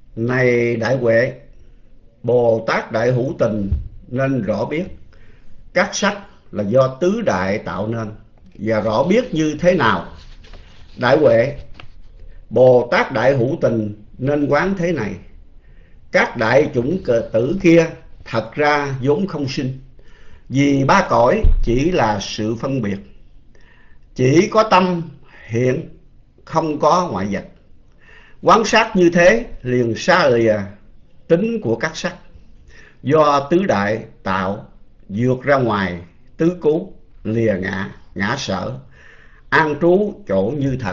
Này đại huệ, Bồ Tát đại hữu tình nên rõ biết các sắc là do tứ đại tạo nên, và rõ biết như thế nào. Đại huệ, Bồ Tát đại hữu tình nên quán thế này: các đại chủng tử kia thật ra vốn không sinh, vì ba cõi chỉ là sự phân biệt, chỉ có tâm hiện, không có ngoại vật. Quán sát như thế liền xa lìa tính của các sắc do tứ đại tạo, vượt ra ngoài tứ cú, lìa ngã, ngã sở, an trú chỗ như thật.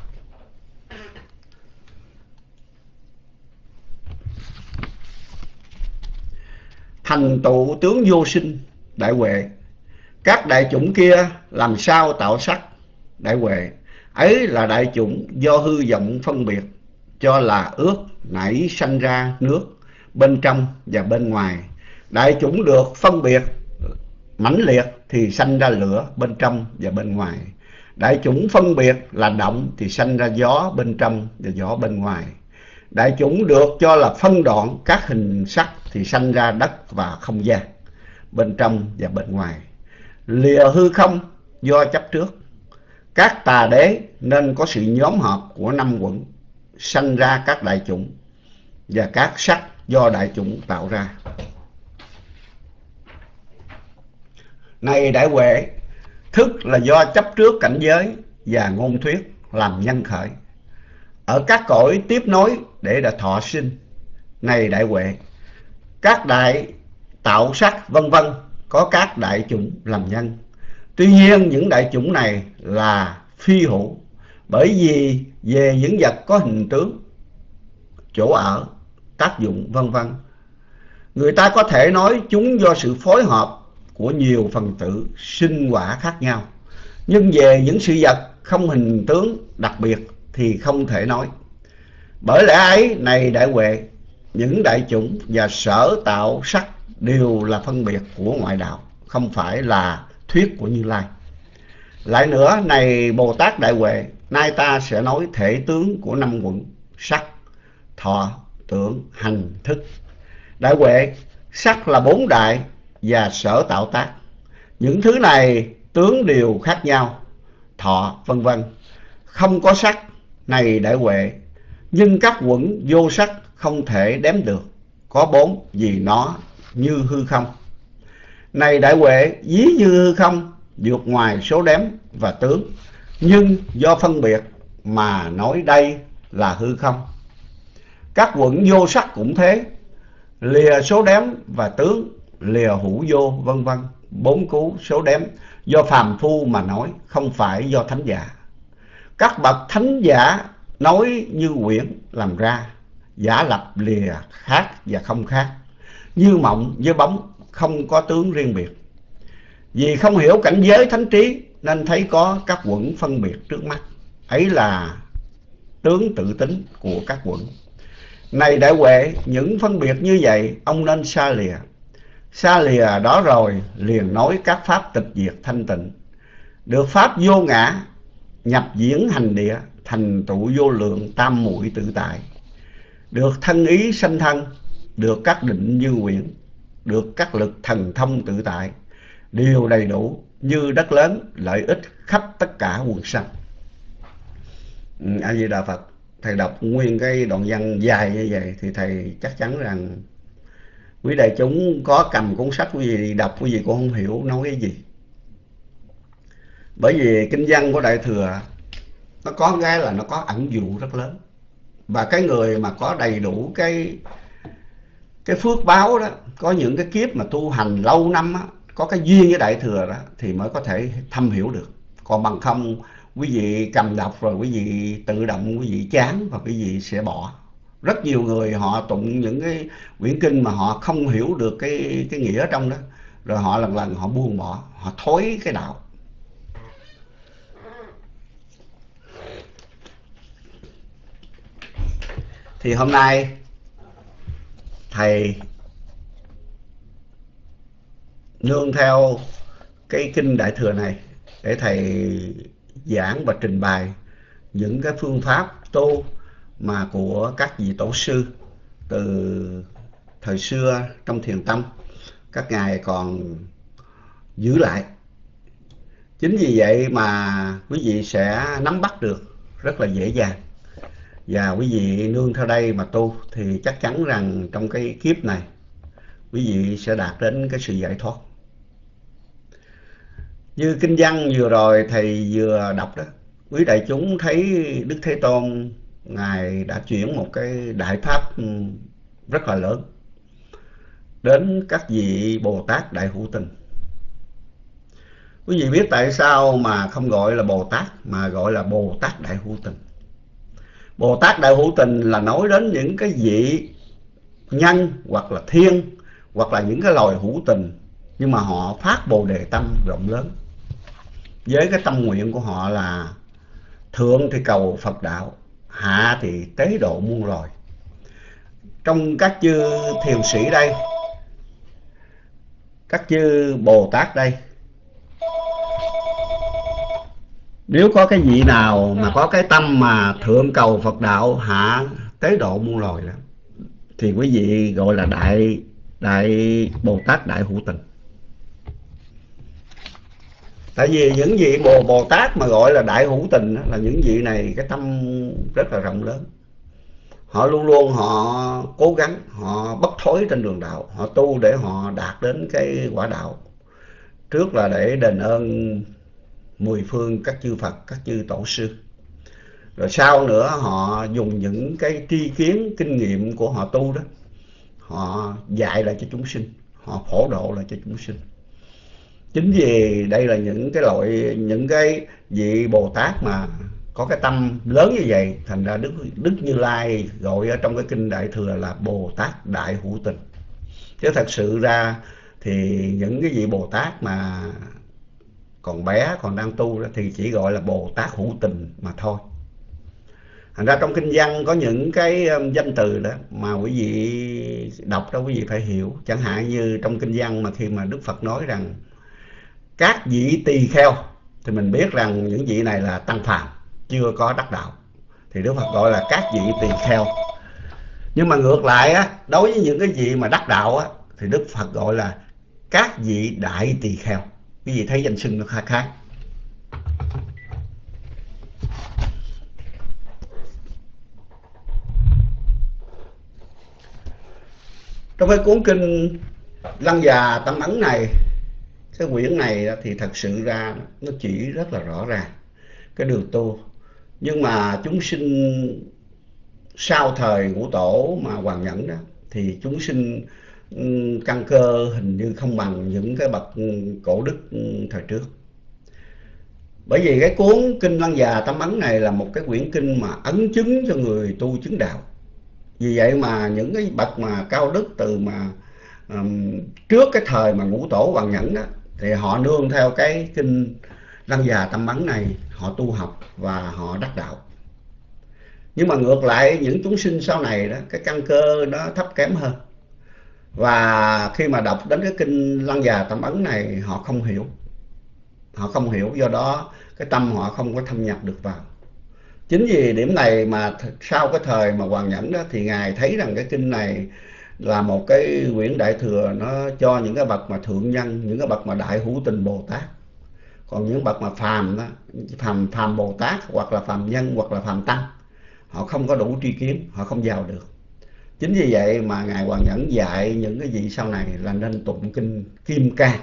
Thành tựu tướng vô sinh. Đại huệ, các đại chủng kia làm sao tạo sắc? Đại huệ, ấy là đại chủng do hư vọng phân biệt, cho là ước nảy sanh ra nước bên trong và bên ngoài. Đại chủng được phân biệt mãnh liệt thì sanh ra lửa bên trong và bên ngoài. Đại chủng phân biệt là động thì sanh ra gió bên trong và gió bên ngoài. Đại chủng được cho là phân đoạn các hình sắc thì sanh ra đất và không gian bên trong và bên ngoài. Lìa hư không do chấp trước, các tà đế nên có sự nhóm hợp của năm quận, sanh ra các đại chủng, và các sắc do đại chủng tạo ra. Này đại huệ, thức là do chấp trước cảnh giới và ngôn thuyết làm nhân khởi, ở các cõi tiếp nối để đã thọ sinh. Này đại huệ, các đại tạo sắc vân vân có các đại chủng làm nhân. Tuy nhiên những đại chủng này là phi hữu, bởi vì về những vật có hình tướng, chỗ ở, tác dụng vân vân. Người ta có thể nói chúng do sự phối hợp của nhiều phần tử sinh quả khác nhau, nhưng về những sự vật không hình tướng đặc biệt thì không thể nói. Bởi lẽ ấy, này đại huệ, những đại chủng và sở tạo sắc đều là phân biệt của ngoại đạo, không phải là thuyết của Như Lai. Lại nữa, này Bồ Tát đại huệ, nay ta sẽ nói thể tướng của năm quận: sắc, thọ, tưởng, hành, thức. Đại huệ, sắc là bốn đại và sở tạo tác. Những thứ này tướng đều khác nhau, thọ vân vân. Không có sắc. Này đại huệ, nhưng các quẩn vô sắc không thể đếm được, có bốn, vì nó như hư không. Này đại huệ, ví như hư không, vượt ngoài số đếm và tướng, nhưng do phân biệt mà nói đây là hư không. Các quẩn vô sắc cũng thế, lìa số đếm và tướng, lìa hữu vô vân vân. Bốn cú số đếm do phàm phu mà nói, không phải do thánh giả. Các bậc thánh giả nói như quyển làm ra, giả lập lìa khác và không khác, như mộng với bóng, không có tướng riêng biệt. Vì không hiểu cảnh giới thánh trí nên thấy có các quẩn phân biệt trước mắt, ấy là tướng tự tính của các quẩn. Này đại huệ, những phân biệt như vậy ông nên xa lìa. Xa lìa đó rồi liền nói các pháp tịch diệt thanh tịnh, được pháp vô ngã, nhập diễn hành địa, thành tựu vô lượng tam muội tự tại, được thân ý sanh thân, được các định như quyển, được các lực thần thông tự tại, đều đầy đủ như đất lớn, lợi ích khắp tất cả quần sanh. A Di Đà Phật. Thầy đọc nguyên cái đoạn văn dài như vậy thì thầy chắc chắn rằng quý đại chúng có cầm cuốn sách quý vị đọc, quý vị cũng không hiểu nói cái gì. Bởi vì kinh văn của Đại Thừa nó có cái là nó có ẩn dụ rất lớn. Và cái người mà có đầy đủ cái phước báo đó, có những cái kiếp mà tu hành lâu năm á, có cái duyên với Đại Thừa đó thì mới có thể thâm hiểu được. Còn bằng không quý vị cầm đọc rồi quý vị tự động quý vị chán và quý vị sẽ bỏ. Rất nhiều người họ tụng những cái quyển kinh mà họ không hiểu được cái nghĩa trong đó, rồi họ lần lần họ buông bỏ, họ thối cái đạo. Thì hôm nay thầy nương theo cái kinh Đại Thừa này để thầy giảng và trình bày những cái phương pháp tu mà của các vị tổ sư từ thời xưa trong thiền tâm các ngài còn giữ lại. Chính vì vậy mà quý vị sẽ nắm bắt được rất là dễ dàng. Và quý vị nương theo đây mà tu thì chắc chắn rằng trong cái kiếp này quý vị sẽ đạt đến cái sự giải thoát. Như kinh văn vừa rồi thầy vừa đọc đó, quý đại chúng thấy Đức Thế Tôn ngài đã chuyển một cái đại pháp rất là lớn đến các vị Bồ Tát Đại Hữu Tình. Quý vị biết tại sao mà không gọi là Bồ Tát mà gọi là Bồ Tát Đại Hữu Tình? Bồ Tát Đại Hữu Tình là nói đến những cái vị nhân hoặc là thiên hoặc là những cái loài hữu tình, nhưng mà họ phát Bồ Đề tâm rộng lớn, với cái tâm nguyện của họ là thượng thì cầu Phật đạo, hạ thì tế độ muôn loài. Trong các chư thiền sĩ đây, các chư Bồ Tát đây, nếu có cái vị nào mà có cái tâm mà thượng cầu Phật đạo, hạ tế độ muôn loài đó, thì quý vị gọi là đại Bồ Tát Đại Hữu Tình. Tại vì những vị Bồ Tát mà gọi là Đại Hữu Tình là những vị này cái tâm rất là rộng lớn. Họ luôn luôn họ cố gắng, họ bất thối trên đường đạo, họ tu để họ đạt đến cái quả đạo. Trước là để đền ơn mười phương các chư Phật, các chư Tổ sư. Rồi sau nữa họ dùng những cái tri kiến, kinh nghiệm của họ tu đó, họ dạy lại cho chúng sinh, họ phổ độ lại cho chúng sinh. Chính vì đây là những cái vị Bồ Tát mà có cái tâm lớn như vậy, thành ra Đức Như Lai gọi ở trong cái kinh Đại Thừa là Bồ Tát Đại Hữu Tình. Chứ thật sự ra thì những cái vị Bồ Tát mà còn bé, còn đang tu đó, thì chỉ gọi là Bồ Tát Hữu Tình mà thôi. Thành ra trong kinh văn có những cái danh từ đó mà quý vị đọc đó quý vị phải hiểu. Chẳng hạn như trong kinh văn mà khi mà Đức Phật nói rằng các vị tỳ kheo, thì mình biết rằng những vị này là tăng phàm, chưa có đắc đạo, thì Đức Phật gọi là các vị tỳ kheo. Nhưng mà ngược lại á, đối với những cái vị mà đắc đạo á, thì Đức Phật gọi là các vị đại tỳ kheo. Quý vị thấy danh xưng nó khác. Trong cái cuốn kinh Lăng Già Tâm Ấn này, cái quyển này thì thật sự ra nó chỉ rất là rõ ràng cái đường tu. Nhưng mà chúng sinh sau thời Ngũ Tổ mà Hoàng Nhẫn đó, thì chúng sinh căn cơ hình như không bằng những cái bậc cổ đức thời trước. Bởi vì cái cuốn kinh Lăng Già Tâm Ấn này là một cái quyển kinh mà ấn chứng cho người tu chứng đạo. Vì vậy mà những cái bậc mà cao đức từ mà trước cái thời mà Ngũ Tổ Hoàng Nhẫn đó, thì họ nương theo cái kinh Lăng Già Tâm Ấn này, họ tu học và họ đắc đạo. Nhưng mà ngược lại những chúng sinh sau này đó, cái căn cơ nó thấp kém hơn. Và khi mà đọc đến cái kinh Lăng Già Tâm Ấn này, họ không hiểu. Họ không hiểu, do đó cái tâm họ không có thâm nhập được vào. Chính vì điểm này mà sau cái thời mà Hoàng Nhẫn đó, thì Ngài thấy rằng cái kinh này là một cái quyển Đại Thừa, nó cho những cái bậc mà thượng nhân, những cái bậc mà Đại Hữu Tình Bồ Tát. Còn những bậc mà phàm đó, phàm Bồ Tát hoặc là phàm nhân hoặc là phàm tăng, họ không có đủ tri kiến, họ không vào được. Chính vì vậy mà Ngài Hoàng Nhẫn dạy những cái vị sau này là nên tụng kinh Kim Cang.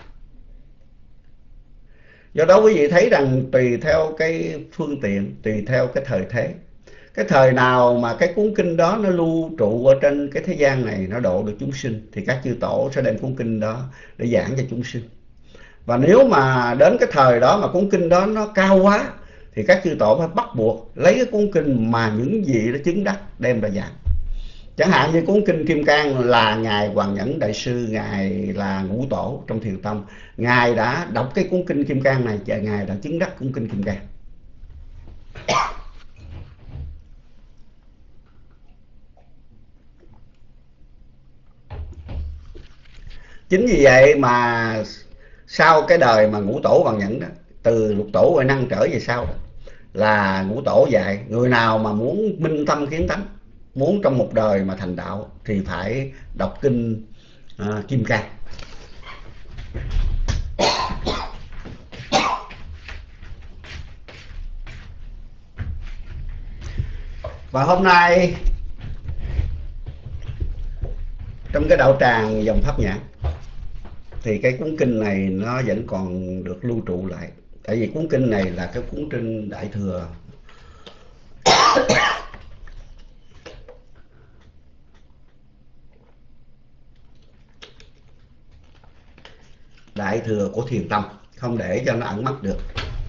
Do đó quý vị thấy rằng tùy theo cái phương tiện, tùy theo cái thời thế, cái thời nào mà cái cuốn kinh đó nó lưu trụ ở trên cái thế gian này, nó độ được chúng sinh, thì các chư tổ sẽ đem cuốn kinh đó để giảng cho chúng sinh. Và nếu mà đến cái thời đó mà cuốn kinh đó nó cao quá, thì các chư tổ phải bắt buộc lấy cái cuốn kinh mà những vị nó chứng đắc đem ra giảng. Chẳng hạn như cuốn kinh Kim Cang là Ngài Hoàng Nhẫn Đại Sư, Ngài là Ngũ Tổ trong Thiền Tông, Ngài đã đọc cái cuốn kinh Kim Cang này và Ngài đã chứng đắc cuốn kinh Kim Cang. Chính vì vậy mà sau cái đời mà Ngũ Tổ Hoàng Nhẫn đó, từ Lục Tổ Huệ Năng trở về sau đó, là Ngũ Tổ dạy người nào mà muốn minh tâm kiến tánh muốn trong một đời mà thành đạo thì phải đọc kinh Kim Cang. Và hôm nay trong cái đạo tràng dòng Pháp Nhãn thì cái cuốn kinh này nó vẫn còn được lưu trụ lại. Tại vì cuốn kinh này là cái cuốn trên Đại Thừa Đại Thừa của Thiền Tông, không để cho nó ẩn mất được.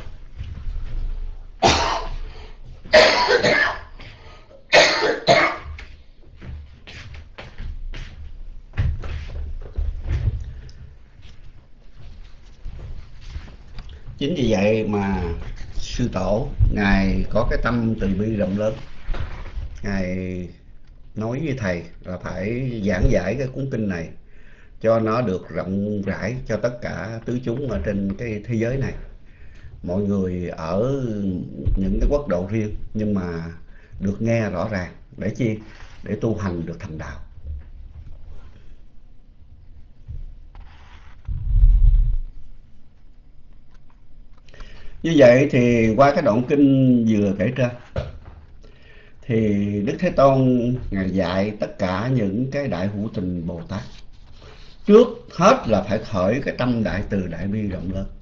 Chính vì vậy mà sư tổ ngài có cái tâm từ bi rộng lớn, ngài nói với thầy là phải giảng giải cái cuốn kinh này cho nó được rộng rãi cho tất cả tứ chúng ở trên cái thế giới này. Mọi người ở những cái quốc độ riêng nhưng mà được nghe rõ ràng. Để chi? Để tu hành được thành đạo. Như vậy thì qua cái đoạn kinh vừa kể trên thì Đức Thế Tôn ngài dạy tất cả những cái đại hữu tình Bồ Tát trước hết là phải khởi cái tâm đại từ đại bi rộng lớn.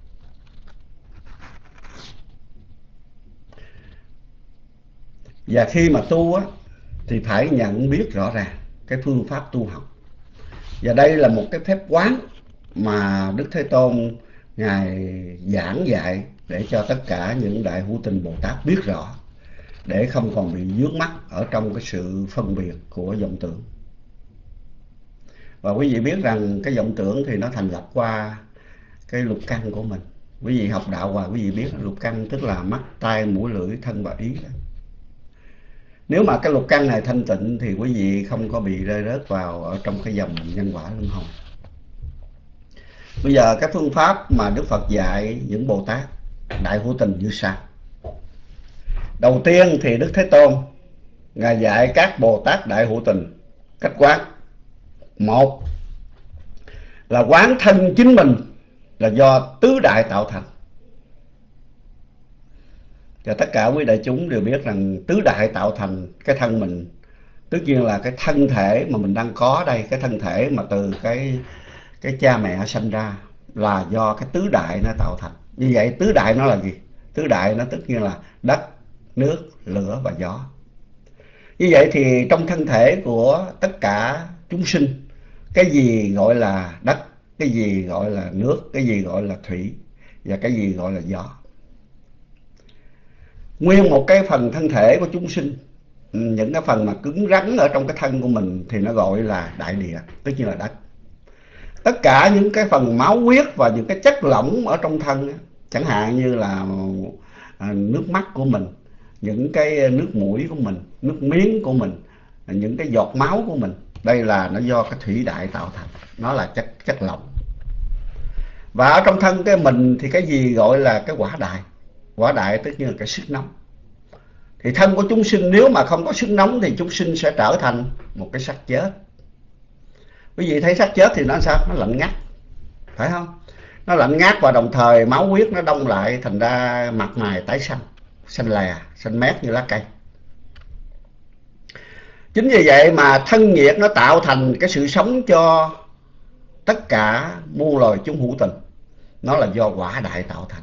Và khi mà tu á thì phải nhận biết rõ ràng cái phương pháp tu học. Và đây là một cái phép quán mà Đức Thế Tôn ngài giảng dạy để cho tất cả những đại hữu tình Bồ Tát biết rõ, để không còn bị vướng mắc ở trong cái sự phân biệt của vọng tưởng. Và quý vị biết rằng cái vọng tưởng thì nó thành lập qua cái lục căn của mình. Quý vị học đạo và quý vị biết lục căn tức là mắt, tai, mũi, lưỡi, thân và ý. Nếu mà cái lục căn này thanh tịnh thì quý vị không có bị rơi rớt vào ở trong cái dòng nhân quả luân hồi. Bây giờ cái phương pháp mà Đức Phật dạy những Bồ Tát đại hữu tình như sau. Đầu tiên thì Đức Thế Tôn ngài dạy các Bồ Tát đại hữu tình cách quán. Một là quán thân chính mình là do tứ đại tạo thành. Và tất cả quý đại chúng đều biết rằng tứ đại tạo thành cái thân mình. Tất nhiên là cái thân thể mà mình đang có đây, cái thân thể mà từ cái cha mẹ sanh ra là do cái tứ đại nó tạo thành. Như vậy tứ đại nó là gì? Tứ đại nó tất nhiên là đất, nước, lửa và gió. Như vậy thì trong thân thể của tất cả chúng sinh, cái gì gọi là đất, cái gì gọi là nước, cái gì gọi là thủy và cái gì gọi là gió. Nguyên một cái phần thân thể của chúng sinh, những cái phần mà cứng rắn ở trong cái thân của mình thì nó gọi là đại địa, tất nhiên là đất. Tất cả những cái phần máu huyết và những cái chất lỏng ở trong thân, chẳng hạn như là nước mắt của mình, những cái nước mũi của mình, nước miếng của mình, những cái giọt máu của mình, đây là nó do cái thủy đại tạo thành, nó là chất lỏng. Và ở trong thân cái mình thì cái gì gọi là cái quả đại? Quả đại tất nhiên là cái sức nóng. Thì thân của chúng sinh nếu mà không có sức nóng thì chúng sinh sẽ trở thành một cái xác chết. Quý vị thấy xác chết thì nó sao? Nó lạnh ngắt, phải không? Nó lạnh ngắt và đồng thời máu huyết nó đông lại, thành ra mặt mày tái xanh, xanh lè, xanh mét như lá cây. Chính vì vậy mà thân nhiệt nó tạo thành cái sự sống cho tất cả muôn loài chúng hữu tình. Nó là do quả đại tạo thành.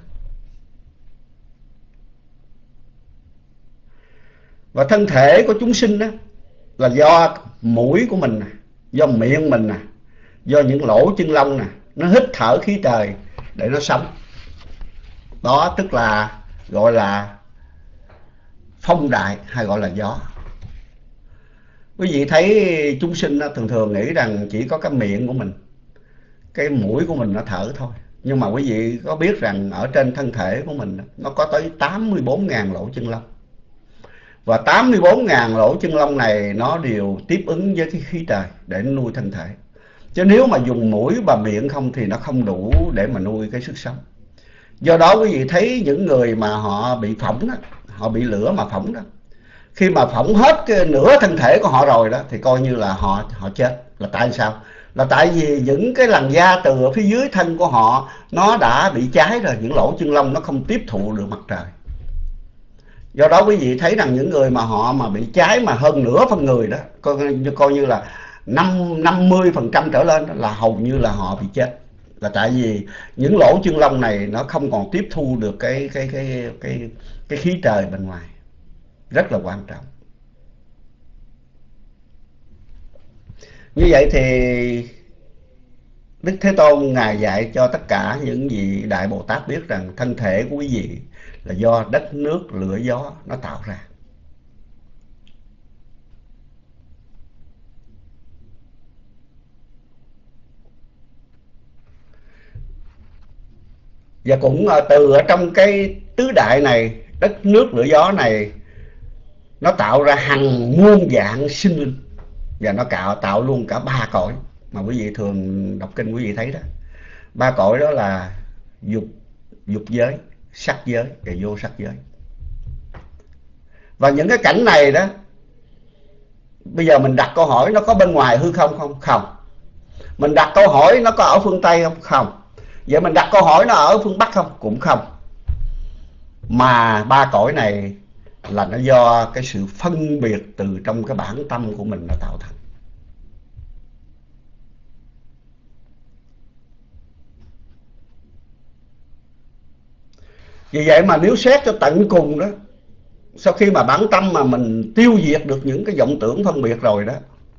Và thân thể của chúng sinh đó là do mũi của mình nè, do miệng mình nè, do những lỗ chân lông nè, nó hít thở khí trời để nó sống. Đó tức là gọi là phong đại hay gọi là gió. Quý vị thấy chúng sinh đó, thường thường nghĩ rằng chỉ có cái miệng của mình, cái mũi của mình nó thở thôi. Nhưng mà quý vị có biết rằng ở trên thân thể của mình nó có tới 84.000 lỗ chân lông. Và 84.000 lỗ chân lông này nó đều tiếp ứng với cái khí trời để nuôi thân thể. Chứ nếu mà dùng mũi và miệng không thì nó không đủ để mà nuôi cái sức sống. Do đó quý vị thấy những người mà họ bị phỏng đó, họ bị lửa mà phỏng đó, Khi mà phỏng hết cái nửa thân thể của họ rồi đó thì coi như là họ chết. Là tại sao? Là tại vì những cái làn da từ ở phía dưới thân của họ nó đã bị cháy rồi, những lỗ chân lông nó không tiếp thụ được mặt trời. Do đó quý vị thấy rằng những người mà họ mà bị cháy mà hơn nửa phần người đó, coi như là 50% trở lên đó, là hầu như là họ bị chết. Là tại vì những lỗ chân lông này nó không còn tiếp thu được cái khí trời bên ngoài. Rất là quan trọng. Như vậy thì Đức Thế Tôn Ngài dạy cho tất cả những vị Đại Bồ Tát biết rằng thân thể của quý vị là do đất nước lửa gió nó tạo ra. Và cũng từ ở trong cái tứ đại này, đất nước lửa gió này, nó tạo ra hàng muôn dạng sinh linh. Và nó tạo luôn cả ba cõi mà quý vị thường đọc kinh quý vị thấy đó. Ba cõi đó là dục giới, sắc giới và vô sắc giới. Và những cái cảnh này đó, bây giờ mình đặt câu hỏi nó có bên ngoài hư không không? Không. Mình đặt câu hỏi nó có ở phương Tây không? Không. Vậy mình đặt câu hỏi nó ở phương Bắc không? Cũng không. Mà ba cõi này là nó do cái sự phân biệt từ trong cái bản tâm của mình nó tạo thành. Vì vậy mà nếu xét cho tận cùng đó, sau khi mà bản tâm mà mình tiêu diệt được những cái vọng tưởng phân biệt rồi đó,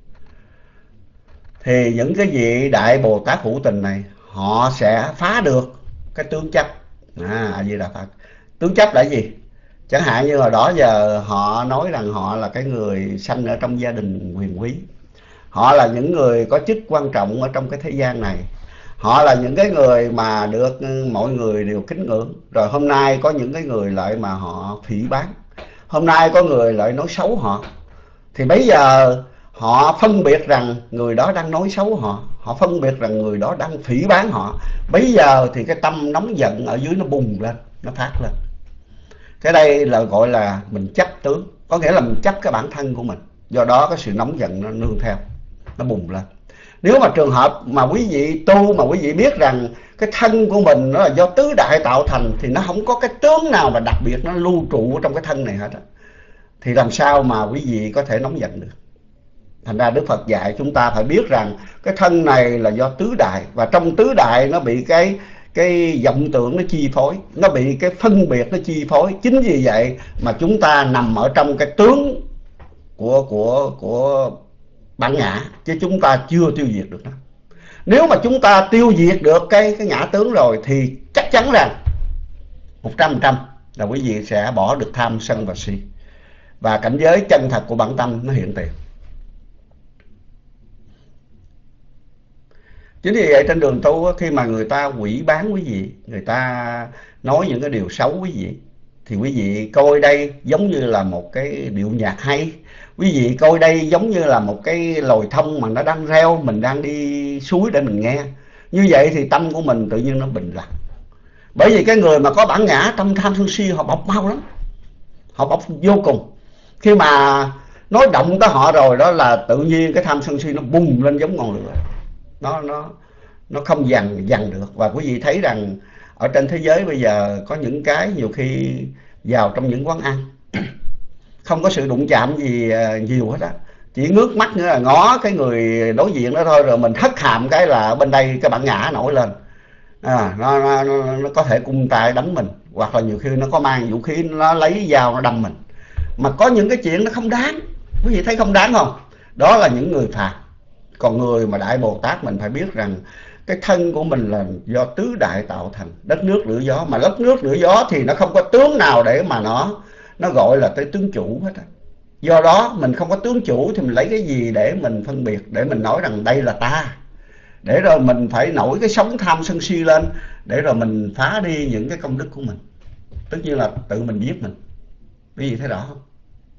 thì những cái vị Đại Bồ Tát hữu tình này họ sẽ phá được cái tướng chấp. A Di Đà Phật. Tướng chấp là gì? Chẳng hạn như hồi đó giờ họ nói rằng họ là cái người sanh ở trong gia đình quyền quý, họ là những người có chức quan trọng ở trong cái thế gian này, họ là những cái người mà được mọi người đều kính ngưỡng. Rồi hôm nay có những cái người lại mà họ phỉ báng, hôm nay có người lại nói xấu họ. Thì bây giờ họ phân biệt rằng người đó đang nói xấu họ, họ phân biệt rằng người đó đang phỉ báng họ. Bây giờ thì cái tâm nóng giận ở dưới nó bùng lên, nó phát lên. Cái đây là gọi là mình chấp tướng, có nghĩa là mình chấp cái bản thân của mình. Do đó cái sự nóng giận nó nương theo, nó bùng lên. Nếu mà trường hợp mà quý vị tu mà quý vị biết rằng cái thân của mình nó là do tứ đại tạo thành, thì nó không có cái tướng nào mà đặc biệt nó lưu trụ trong cái thân này hết á, thì làm sao mà quý vị có thể nóng giận được. Thành ra Đức Phật dạy chúng ta phải biết rằng cái thân này là do tứ đại, và trong tứ đại nó bị cái vọng tưởng nó chi phối, nó bị cái phân biệt nó chi phối. Chính vì vậy mà chúng ta nằm ở trong cái tướng của bản ngã, chứ chúng ta chưa tiêu diệt được nó. Nếu mà chúng ta tiêu diệt được cái ngã tướng rồi thì chắc chắn rằng 100% là quý vị sẽ bỏ được tham sân và si, và cảnh giới chân thật của bản tâm nó hiện tiền. Chính vì vậy trên đường tu khi mà người ta quỷ bán quý vị, người ta nói những cái điều xấu quý vị, thì quý vị coi đây giống như là một cái điệu nhạc hay, quý vị coi đây giống như là một cái lồi thông mà nó đang reo, mình đang đi suối để mình nghe. Như vậy thì tâm của mình tự nhiên nó bình lặng. Bởi vì cái người mà có bản ngã tâm tham sân si họ bộc mau lắm, họ bộc vô cùng. Khi mà nói động tới họ rồi đó là tự nhiên cái tham sân si nó bùng lên giống ngọn lửa, nó không dằn được. Và quý vị thấy rằng ở trên thế giới bây giờ có những cái nhiều khi vào trong những quán ăn không có sự đụng chạm gì nhiều hết á, chỉ ngước mắt nữa là ngó cái người đối diện đó thôi, rồi mình hất hàm cái là bên đây cái bản ngã nổi lên. Nó có thể cung tay đánh mình, hoặc là nhiều khi nó có mang vũ khí, nó lấy dao nó đâm mình. Mà có những cái chuyện nó không đáng, quý vị thấy không đáng không? Đó là những người phàm. Còn người mà Đại Bồ Tát mình phải biết rằng cái thân của mình là do tứ đại tạo thành, đất nước lửa gió. Mà đất nước lửa gió thì nó không có tướng nào để mà nó gọi là tới tướng chủ hết á. Do đó mình không có tướng chủ thì mình lấy cái gì để mình phân biệt, để mình nói rằng đây là ta, để rồi mình phải nổi cái sóng tham sân si lên, để rồi mình phá đi những cái công đức của mình. Tất nhiên là tự mình giết mình. Quý vị thấy rõ không?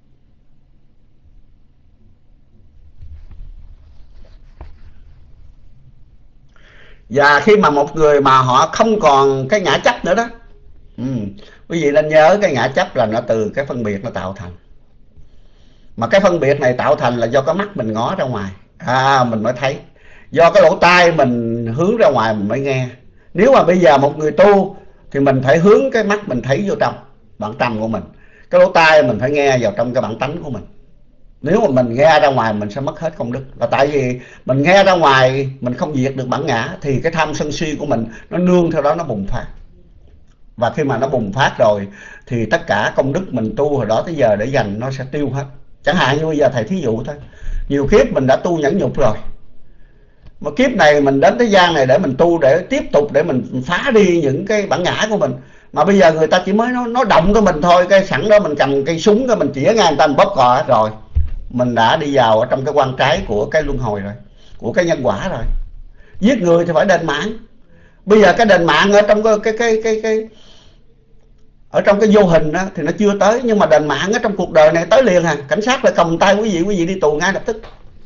Và khi mà một người mà họ không còn cái ngã chấp nữa đó, quý vị nên nhớ cái ngã chấp là nó từ cái phân biệt nó tạo thành. Mà cái phân biệt này tạo thành là do cái mắt mình ngó ra ngoài, mình mới thấy. Do cái lỗ tai mình hướng ra ngoài mình mới nghe. Nếu mà bây giờ một người tu thì mình phải hướng cái mắt mình thấy vô trong bản tâm của mình, cái lỗ tai mình phải nghe vào trong cái bản tánh của mình. Nếu mà mình nghe ra ngoài mình sẽ mất hết công đức, là tại vì mình nghe ra ngoài mình không diệt được bản ngã, thì cái tham sân si của mình nó nương theo đó nó bùng phát. Và khi mà nó bùng phát rồi thì tất cả công đức mình tu hồi đó tới giờ để dành nó sẽ tiêu hết. Chẳng hạn như bây giờ thầy thí dụ thôi, nhiều kiếp mình đã tu nhẫn nhục rồi, một kiếp này mình đến thế gian này để mình tu, để tiếp tục để mình phá đi những cái bản ngã của mình. Mà bây giờ người ta chỉ mới nó động tới mình thôi, cái sẵn đó mình cầm cây súng cái mình chĩa ngang người ta, mình bóp cò rồi, mình đã đi vào ở trong cái quan trái của cái luân hồi rồi, của cái nhân quả rồi. Giết người thì phải đền mạng. Bây giờ cái đền mạng ở trong cái ở trong cái vô hình đó thì nó chưa tới, nhưng mà đền mạng ở trong cuộc đời này tới liền. Cảnh sát lại cầm tay quý vị đi tù ngay lập tức.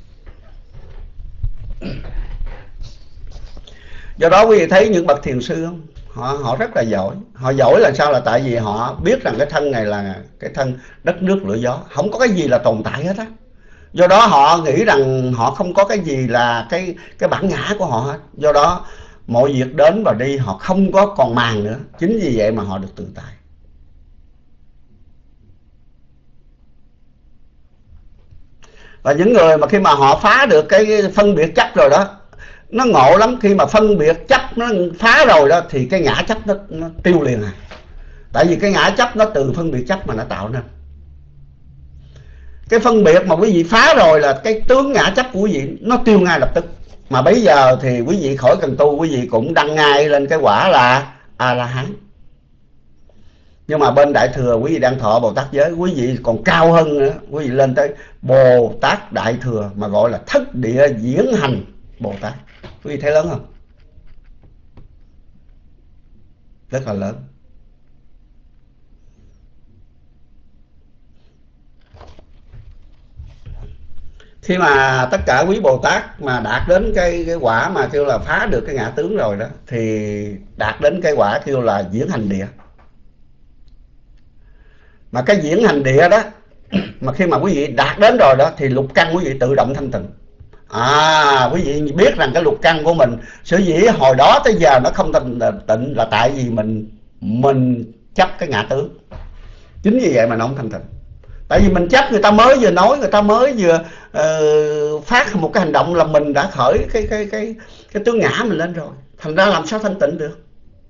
Do đó quý vị thấy những bậc thiền sư không, họ rất là giỏi. Họ giỏi là sao? Là tại vì họ biết rằng cái thân này là cái thân đất nước lửa gió, không có cái gì là tồn tại hết á. Do đó họ nghĩ rằng họ không có cái gì là cái bản ngã của họ hết. Do đó mọi việc đến và đi họ không có còn màng nữa. Chính vì vậy mà họ được tự tại. Và những người mà khi mà họ phá được cái phân biệt chấp rồi đó, nó ngộ lắm. Khi mà phân biệt chấp nó phá rồi đó thì cái ngã chấp nó tiêu liền. Tại vì cái ngã chấp nó từ phân biệt chấp mà nó tạo nên. Cái phân biệt mà quý vị phá rồi là cái tướng ngã chấp của quý vị nó tiêu ngay lập tức. Mà bây giờ thì quý vị khỏi cần tu, quý vị cũng đăng ngay lên cái quả là A-la-hán. Nhưng mà bên Đại Thừa quý vị đang thọ Bồ Tát giới, quý vị còn cao hơn nữa, quý vị lên tới Bồ Tát Đại Thừa, mà gọi là thất địa diễn hành Bồ Tát. Quý vị thấy lớn không? Rất là lớn. Khi mà tất cả quý Bồ Tát mà đạt đến cái quả mà kêu là phá được cái ngã tướng rồi đó, thì đạt đến cái quả kêu là diễn hành địa. Mà cái diễn hành địa đó mà khi mà quý vị đạt đến rồi đó thì lục căn quý vị tự động thanh tịnh. Quý vị biết rằng cái lục căn của mình sở dĩ hồi đó tới giờ nó không thanh tịnh là tại vì mình chấp cái ngã tướng. Chính vì vậy mà nó không thanh tịnh. Tại vì mình chấp, người ta mới vừa nói, người ta mới vừa phát một cái hành động là mình đã khởi cái tướng ngã mình lên rồi. Thành ra làm sao thanh tịnh được.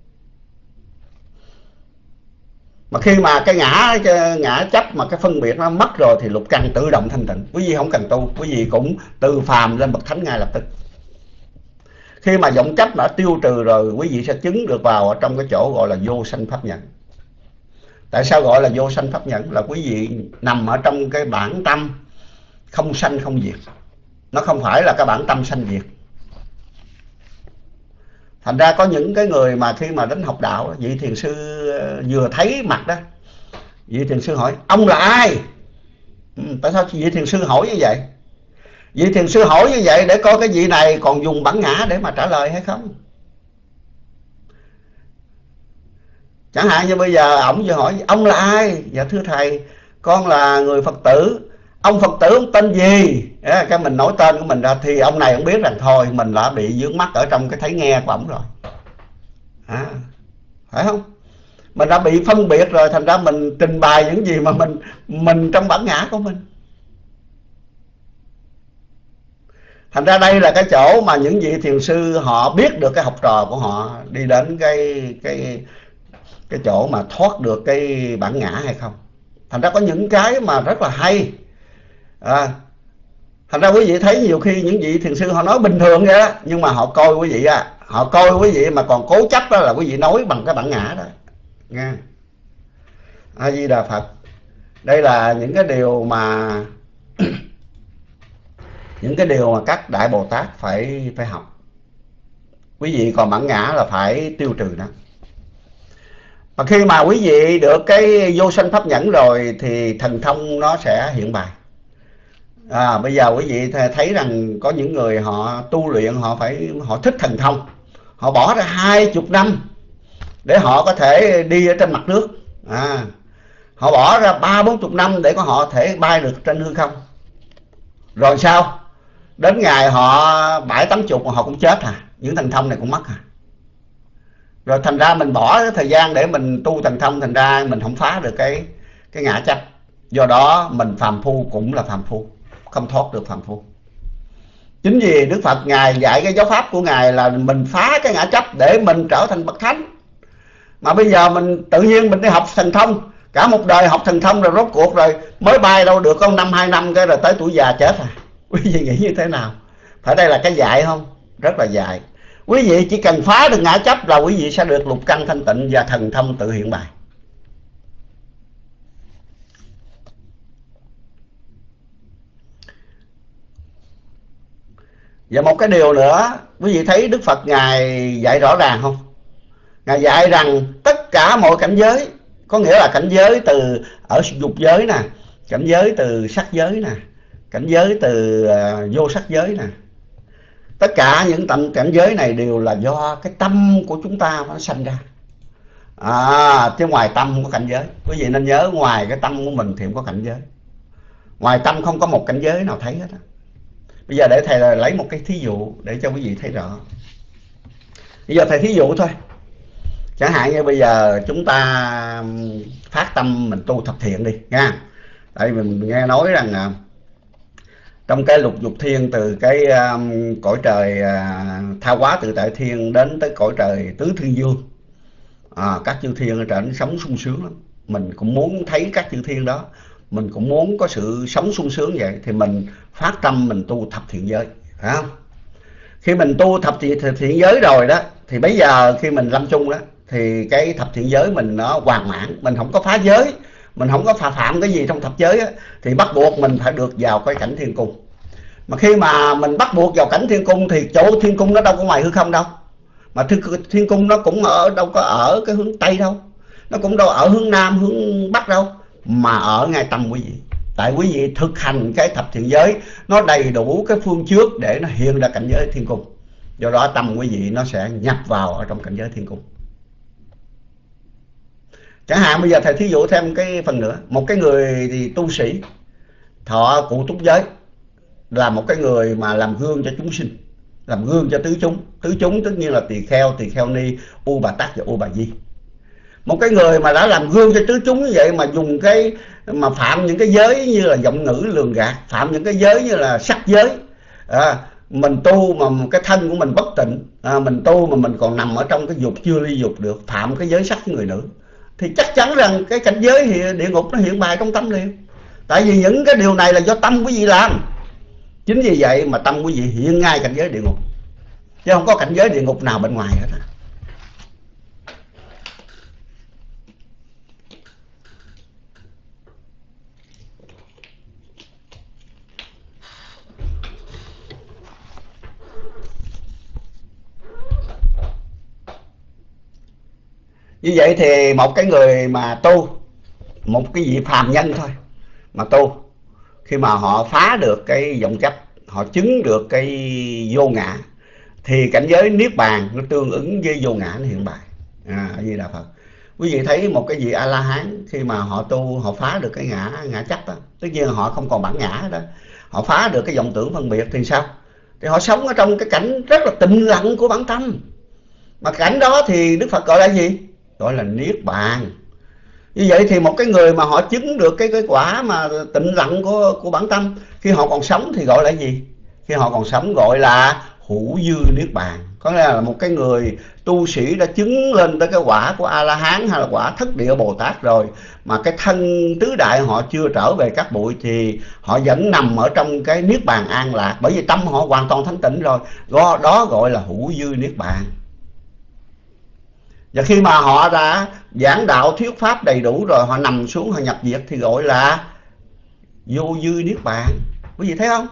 Mà khi mà cái ngã chấp mà cái phân biệt nó mất rồi thì lục căn tự động thanh tịnh. Quý vị không cần tu, quý vị cũng từ phàm lên bậc thánh ngay lập tức. Khi mà vọng chấp đã tiêu trừ rồi, quý vị sẽ chứng được vào ở trong cái chỗ gọi là vô sanh pháp nhẫn. Tại sao gọi là vô sanh pháp nhẫn? Là quý vị nằm ở trong cái bản tâm không sanh không diệt. Nó không phải là cái bản tâm sanh diệt. Thành ra có những cái người mà khi mà đến học đạo, vị thiền sư vừa thấy mặt đó, vị thiền sư hỏi ông là ai? Tại sao vị thiền sư hỏi như vậy? Vị thiền sư hỏi như vậy để coi cái vị này còn dùng bản ngã để mà trả lời hay không. Chẳng hạn như bây giờ ổng vừa hỏi ông là ai? Dạ thưa thầy, con là người Phật tử. Ông Phật tử ông tên gì? Cái mình nói tên của mình ra thì ông này ông biết rằng thôi mình đã bị vướng mắc ở trong cái thấy nghe của ổng rồi. Phải không? Mình đã bị phân biệt rồi, thành ra mình trình bày những gì mà mình trong bản ngã của mình. Thành ra đây là cái chỗ mà những vị thiền sư họ biết được cái học trò của họ đi đến cái chỗ mà thoát được cái bản ngã hay không. Thành ra có những cái mà rất là hay. Thành ra quý vị thấy nhiều khi những vị thiền sư họ nói bình thường vậy đó, nhưng mà họ coi quý vị họ coi quý vị mà còn cố chấp đó là quý vị nói bằng cái bản ngã đó nghe. A Di Đà Phật. Đây là những cái điều mà những cái điều mà các đại Bồ Tát phải học. Quý vị còn bản ngã là phải tiêu trừ nó. Mà khi mà quý vị được cái vô sanh pháp nhẫn rồi thì thần thông nó sẽ hiện bài. Bây giờ quý vị thấy rằng có những người họ tu luyện, họ thích thần thông, họ bỏ ra 20 năm để họ có thể đi ở trên mặt nước. Họ bỏ ra 30-40 năm để có họ thể bay được trên hư không. Rồi sao? Đến ngày họ 70-80 họ cũng chết à. Những thần thông này cũng mất à. Rồi thành ra mình bỏ cái thời gian để mình tu thần thông, thành ra mình không phá được cái ngã chấp. Do đó mình phàm phu cũng là phàm phu, không thoát được phàm phu. Chính vì Đức Phật Ngài dạy cái giáo pháp của Ngài là mình phá cái ngã chấp để mình trở thành bậc thánh. Mà bây giờ mình tự nhiên mình đi học thần thông, cả một đời học thần thông rồi rốt cuộc rồi mới bay đâu được có 1-2 năm cái rồi tới tuổi già chết à. Quý vị nghĩ như thế nào? Phải đây là cái dạy không? Rất là dạy. Quý vị chỉ cần phá được ngã chấp là quý vị sẽ được lục căn thanh tịnh và thần thông tự hiện bài. Và một cái điều nữa, quý vị thấy Đức Phật Ngài dạy rõ ràng không? Ngài dạy rằng tất cả mọi cảnh giới, có nghĩa là cảnh giới từ ở dục giới nè, cảnh giới từ sắc giới nè, cảnh giới từ vô sắc giới nè, tất cả những cảnh giới này đều là do cái tâm của chúng ta nó sanh ra. Chứ ngoài tâm không có cảnh giới. Quý vị nên nhớ, ngoài cái tâm của mình thì không có cảnh giới. Ngoài tâm không có một cảnh giới nào thấy hết á. Bây giờ để thầy lấy một cái thí dụ để cho quý vị thấy rõ. Bây giờ thầy thí dụ thôi. Chẳng hạn như bây giờ chúng ta phát tâm mình tu thập thiện đi nha. Tại vì mình nghe nói rằng trong cái lục dục thiên, từ cái cõi trời tha hóa tự tại thiên đến tới cõi trời tứ thiên dương, các chư thiên ở trển sống sung sướng lắm. Mình cũng muốn thấy các chư thiên đó, mình cũng muốn có sự sống sung sướng vậy, thì mình phát tâm mình tu thập thiện giới, phải không? Khi mình tu thập thiện giới rồi đó, thì bây giờ khi mình lâm chung đó, thì cái thập thiện giới mình nó hoàn mãn, mình không có phá giới, mình không có phạm cái gì trong thập giới á, thì bắt buộc mình phải được vào cái cảnh thiên cung. Mà khi mà mình bắt buộc vào cảnh thiên cung thì chỗ thiên cung nó đâu có ngoài hư không đâu, mà thiên cung nó cũng đâu có ở cái hướng Tây đâu, nó cũng đâu ở hướng Nam, hướng Bắc đâu, mà ở ngay tâm quý vị. Tại quý vị thực hành cái thập thiện giới, nó đầy đủ cái phương trước để nó hiện ra cảnh giới thiên cung. Do đó tâm quý vị nó sẽ nhập vào ở trong cảnh giới thiên cung. Chẳng hạn bây giờ thầy thí dụ thêm cái phần nữa. Một cái người thì tu sĩ thọ cụ túc giới, là một cái người mà làm gương cho chúng sinh, làm gương cho tứ chúng. Tứ chúng tất nhiên là tỳ kheo ni, U Bà Tát và U Bà Di. Một cái người mà đã làm gương cho tứ chúng như vậy, mà dùng cái mà phạm những cái giới như là giọng ngữ lường gạt, phạm những cái giới như là sắc giới, mình tu mà cái thân của mình bất tịnh, mình tu mà mình còn nằm ở trong cái dục chưa ly dục được, phạm cái giới sắc với người nữ, thì chắc chắn rằng cái cảnh giới địa ngục nó hiện bài trong tâm liền. Tại vì những cái điều này là do tâm quý vị làm. Chính vì vậy mà tâm quý vị hiện ngay cảnh giới địa ngục, chứ không có cảnh giới địa ngục nào bên ngoài hết á. Như vậy thì một cái người mà tu, một cái vị phàm nhân thôi mà tu, khi mà họ phá được cái vọng chấp, họ chứng được cái vô ngã, thì cảnh giới niết bàn nó tương ứng với vô ngã nó hiện bài. A Di Đà Phật. Quý vị thấy một cái vị A La Hán, khi mà họ tu, họ phá được cái ngã chấp đó, tất nhiên họ không còn bản ngã đó, họ phá được cái vọng tưởng phân biệt thì sao? Thì họ sống ở trong cái cảnh rất là tịnh lặng của bản tâm. Mà cảnh đó thì Đức Phật gọi là gì? Gọi là niết bàn. Như vậy thì một cái người mà họ chứng được cái quả mà tịnh lặng của bản tâm, khi họ còn sống thì gọi là gì? Khi họ còn sống gọi là hữu dư niết bàn. Có nghĩa là một cái người tu sĩ đã chứng lên tới cái quả của A La Hán hay là quả Thất Địa Bồ Tát rồi, mà cái thân tứ đại họ chưa trở về các bụi, thì họ vẫn nằm ở trong cái niết bàn an lạc, bởi vì tâm họ hoàn toàn thanh tịnh rồi. Đó gọi là hữu dư niết bàn. Và khi mà họ đã giảng đạo thuyết pháp đầy đủ rồi, họ nằm xuống họ nhập diệt thì gọi là vô dư niết bàn. Quý vị thấy không?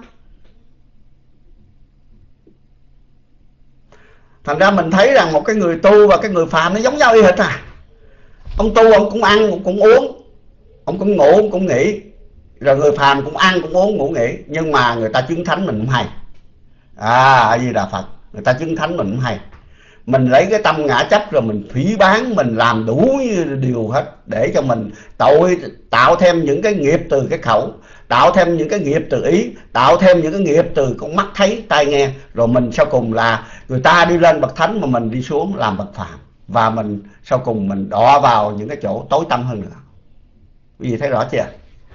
Thành ra mình thấy rằng một cái người tu và cái người phàm nó giống nhau y hệt à. Ông tu ông cũng ăn cũng uống, ông cũng ngủ ông cũng nghỉ, rồi người phàm cũng ăn cũng uống ngủ nghỉ, nhưng mà người ta chứng thánh mình cũng hay. A Di Đà Phật. Người ta chứng thánh mình cũng hay. mình lấy cái tâm ngã chấp rồi mình phỉ báng, mình làm đủ điều hết để cho mình tạo thêm những cái nghiệp từ cái khẩu, tạo thêm những cái nghiệp từ ý, tạo thêm những cái nghiệp từ con mắt thấy tai nghe, rồi mình sau cùng là người ta đi lên bậc thánh mà mình đi xuống làm bậc phàm, và mình sau cùng mình đọa vào những cái chỗ tối tăm hơn nữa. Quý vị thấy rõ chưa?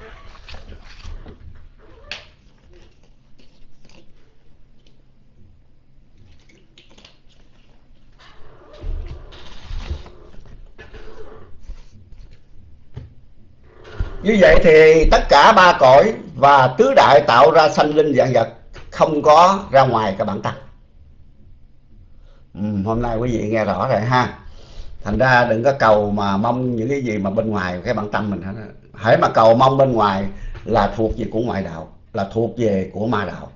Như vậy thì tất cả ba cõi và tứ đại tạo ra sanh linh vạn vật, không có ra ngoài cái bản tánh. Hôm nay quý vị nghe rõ rồi ha. Thành ra đừng có cầu mà mong những cái gì mà bên ngoài cái bản tâm mình hết. Hễ mà cầu mong bên ngoài là thuộc về của ngoại đạo, là thuộc về của ma đạo.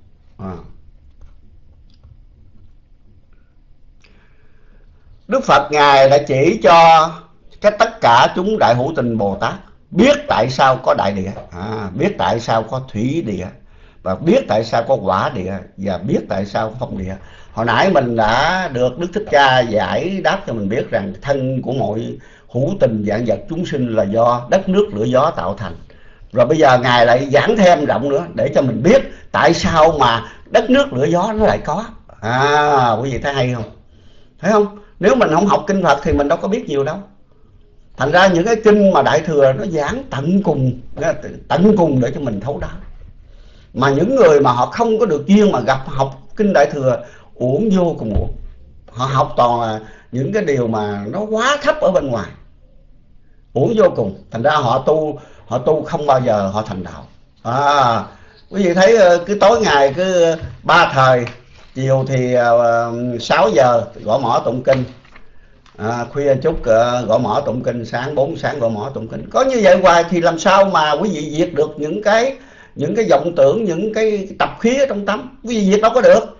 Đức Phật Ngài đã chỉ cho tất cả chúng Đại Hữu Tình Bồ Tát biết tại sao có đại địa, biết tại sao có thủy địa, và biết tại sao có hỏa địa, và biết tại sao có phong địa. Hồi nãy mình đã được Đức Thích Ca giải đáp cho mình biết rằng thân của mọi hữu tình vạn vật chúng sinh là do đất nước lửa gió tạo thành. Rồi bây giờ Ngài lại giảng thêm rộng nữa để cho mình biết tại sao mà đất nước lửa gió nó lại có. Quý vị thấy hay không? Thấy không? Nếu mình không học kinh Phật thì mình đâu có biết nhiều đâu. Thành ra những cái kinh mà Đại Thừa nó giảng tận cùng để cho mình thấu đáo. Mà những người mà họ không có được duyên mà gặp học kinh Đại Thừa uổng vô cùng uổng. Họ học toàn là những cái điều mà nó quá thấp ở bên ngoài, uổng vô cùng. Thành ra họ tu không bao giờ họ thành đạo. Quý vị thấy cứ tối ngày cứ 3 thời, chiều thì 6 giờ gõ mõ tụng kinh, khuya chút gõ mõ tụng kinh, sáng 4 sáng gõ mõ tụng kinh. Có như vậy hoài thì làm sao mà quý vị diệt được những cái vọng tưởng, những cái tập khí ở trong tâm? Quý vị diệt đâu có được.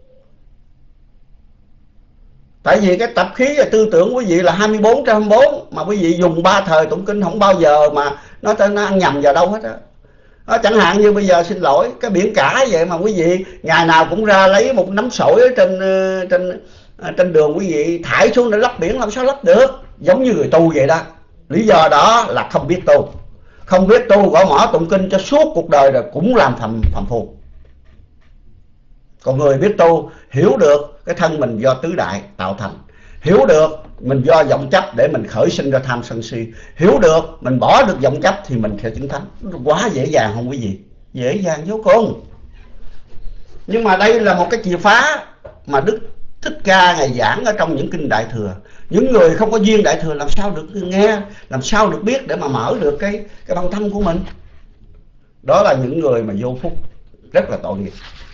Tại vì cái tập khí và tư tưởng quý vị là 24/24, mà quý vị dùng 3 thời tụng kinh không bao giờ mà nó ăn nhầm vào đâu hết á. Chẳng hạn như bây giờ xin lỗi cái biển cả vậy mà quý vị ngày nào cũng ra lấy một nắm sỏi ở trên đường quý vị thải xuống để lấp biển, làm sao lấp được? Giống như người tu vậy đó. Lý do đó là không biết tu. Không biết tu gõ mõ tụng kinh cho suốt cuộc đời rồi cũng làm phàm phu. Còn người biết tu hiểu được cái thân mình do tứ đại tạo thành, hiểu được mình do vọng chấp để mình khởi sinh ra tham sân si, hiểu được mình bỏ được vọng chấp thì mình sẽ chứng thánh. Quá dễ dàng không quý vị? Dễ dàng vô cùng. Nhưng mà đây là một cái chìa phá mà Đức Thích Ca Ngài giảng ở trong những kinh Đại Thừa. Những người không có duyên Đại Thừa làm sao được nghe, làm sao được biết để mà mở được cái băng tâm của mình. Đó là những người mà vô phúc, rất là tội nghiệp.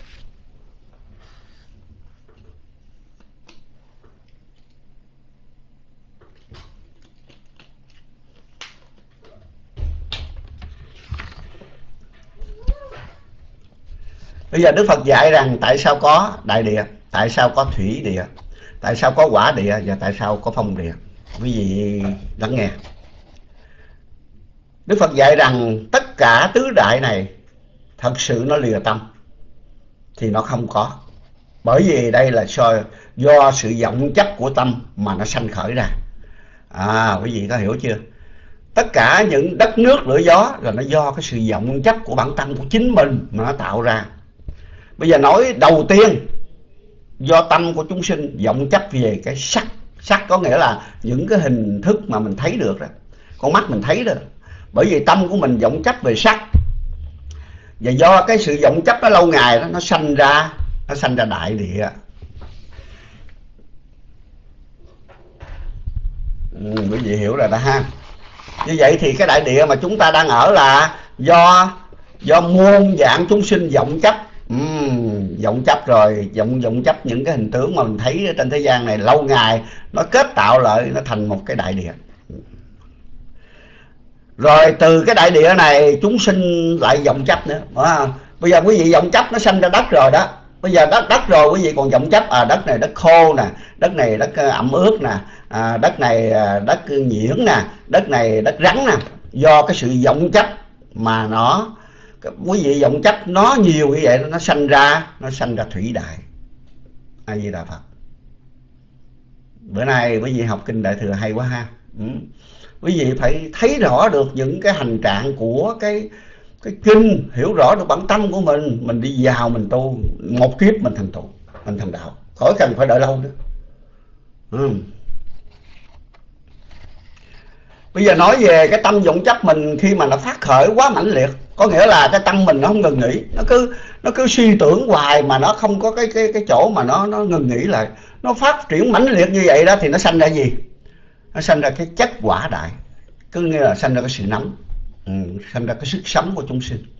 Bây giờ Đức Phật dạy rằng tại sao có đại địa, tại sao có thủy địa, tại sao có hỏa địa và tại sao có phong địa. Quý vị lắng nghe. Đức Phật dạy rằng tất cả tứ đại này thật sự nó lìa tâm thì nó không có. Bởi vì đây là do sự vọng chấp của tâm mà nó sanh khởi ra. Quý vị có hiểu chưa? Tất cả những đất nước lửa gió là nó do cái sự vọng chấp của bản tâm của chính mình mà nó tạo ra. Bây giờ nói đầu tiên, do tâm của chúng sinh vọng chấp về cái sắc. Sắc có nghĩa là những cái hình thức mà mình thấy được đó, con mắt mình thấy được. Bởi vì tâm của mình vọng chấp về sắc, và do cái sự vọng chấp đó lâu ngày đó, nó sanh ra đại địa. Quý vị hiểu rồi đó ha. Như vậy thì cái đại địa mà chúng ta đang ở là do muôn vạn chúng sinh vọng chấp. Vọng chấp rồi, vọng chấp những cái hình tướng mà mình thấy ở trên thế gian này lâu ngày, nó kết tạo lại, nó thành một cái đại địa. Rồi từ cái đại địa này chúng sinh lại vọng chấp nữa. Bây giờ quý vị vọng chấp nó sanh ra đất rồi đó. Bây giờ đất rồi quý vị còn vọng chấp đất này đất khô nè, đất này đất ẩm ướt nè, đất này đất nhiễm nè, đất này đất rắn nè. Do cái sự vọng chấp mà quý vị vọng chấp nó nhiều như vậy, nó sanh ra thủy đại. A Di Đà Phật. Bữa nay quý vị học kinh Đại Thừa hay quá ha. Quý vị phải thấy rõ được những cái hành trạng của cái kinh, hiểu rõ được bản tâm của mình đi vào mình tu, một kiếp mình thành tựu, mình thành đạo, khỏi cần phải đợi lâu nữa. Bây giờ nói về cái tâm vọng chấp mình khi mà nó phát khởi quá mãnh liệt, có nghĩa là cái tâm mình nó không ngừng nghỉ, nó cứ suy tưởng hoài mà nó không có cái chỗ mà nó ngừng nghỉ lại. Nó phát triển mãnh liệt như vậy đó thì nó sanh ra gì? Nó sanh ra cái chất quả đại, cứ nghĩa là sanh ra cái sự nóng, sanh ra cái sức sống của chúng sinh.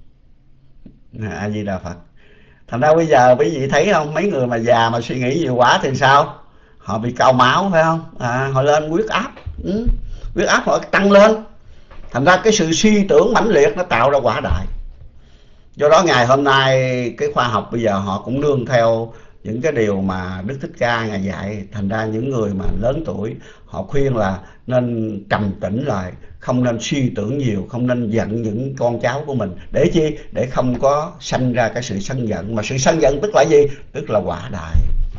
A Di Đà Phật. Thành ra bây giờ quý vị thấy không, mấy người mà già mà suy nghĩ nhiều quá thì sao? Họ bị cao máu phải không? Họ lên huyết áp, huyết áp họ tăng lên. Thành ra cái sự suy tưởng mãnh liệt nó tạo ra quả đại. Do đó ngày hôm nay cái khoa học bây giờ họ cũng nương theo những cái điều mà Đức Thích Ca Ngài dạy. Thành ra những người mà lớn tuổi họ khuyên là nên trầm tĩnh lại, không nên suy tưởng nhiều, không nên giận những con cháu của mình. Để chi? Để không có sanh ra cái sự sân giận. Mà sự sân giận tức là gì? Tức là quả đại.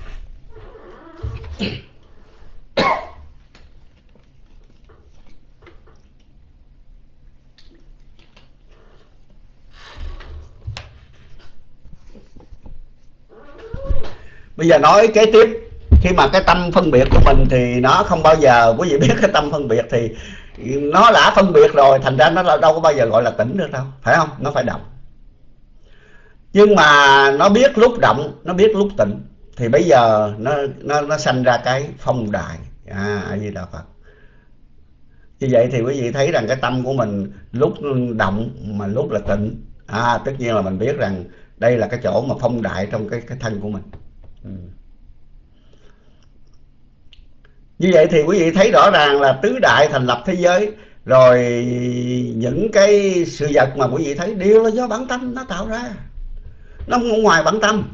Bây giờ nói kế tiếp, khi mà cái tâm phân biệt của mình thì nó không bao giờ, quý vị biết cái tâm phân biệt thì nó đã phân biệt rồi, thành ra nó đâu có bao giờ gọi là tỉnh được đâu, phải không? Nó phải động. Nhưng mà nó biết lúc động, nó biết lúc tỉnh, thì bây giờ nó sanh ra cái phong đại. A Di Đà Phật. Như vậy thì quý vị thấy rằng cái tâm của mình lúc động mà lúc là tỉnh. Tất nhiên là mình biết rằng đây là cái chỗ mà phong đại trong cái thân của mình. Như vậy thì quý vị thấy rõ ràng là tứ đại thành lập thế giới, rồi những cái sự vật mà quý vị thấy đều là do bản tâm nó tạo ra, nó không ngoài bản tâm.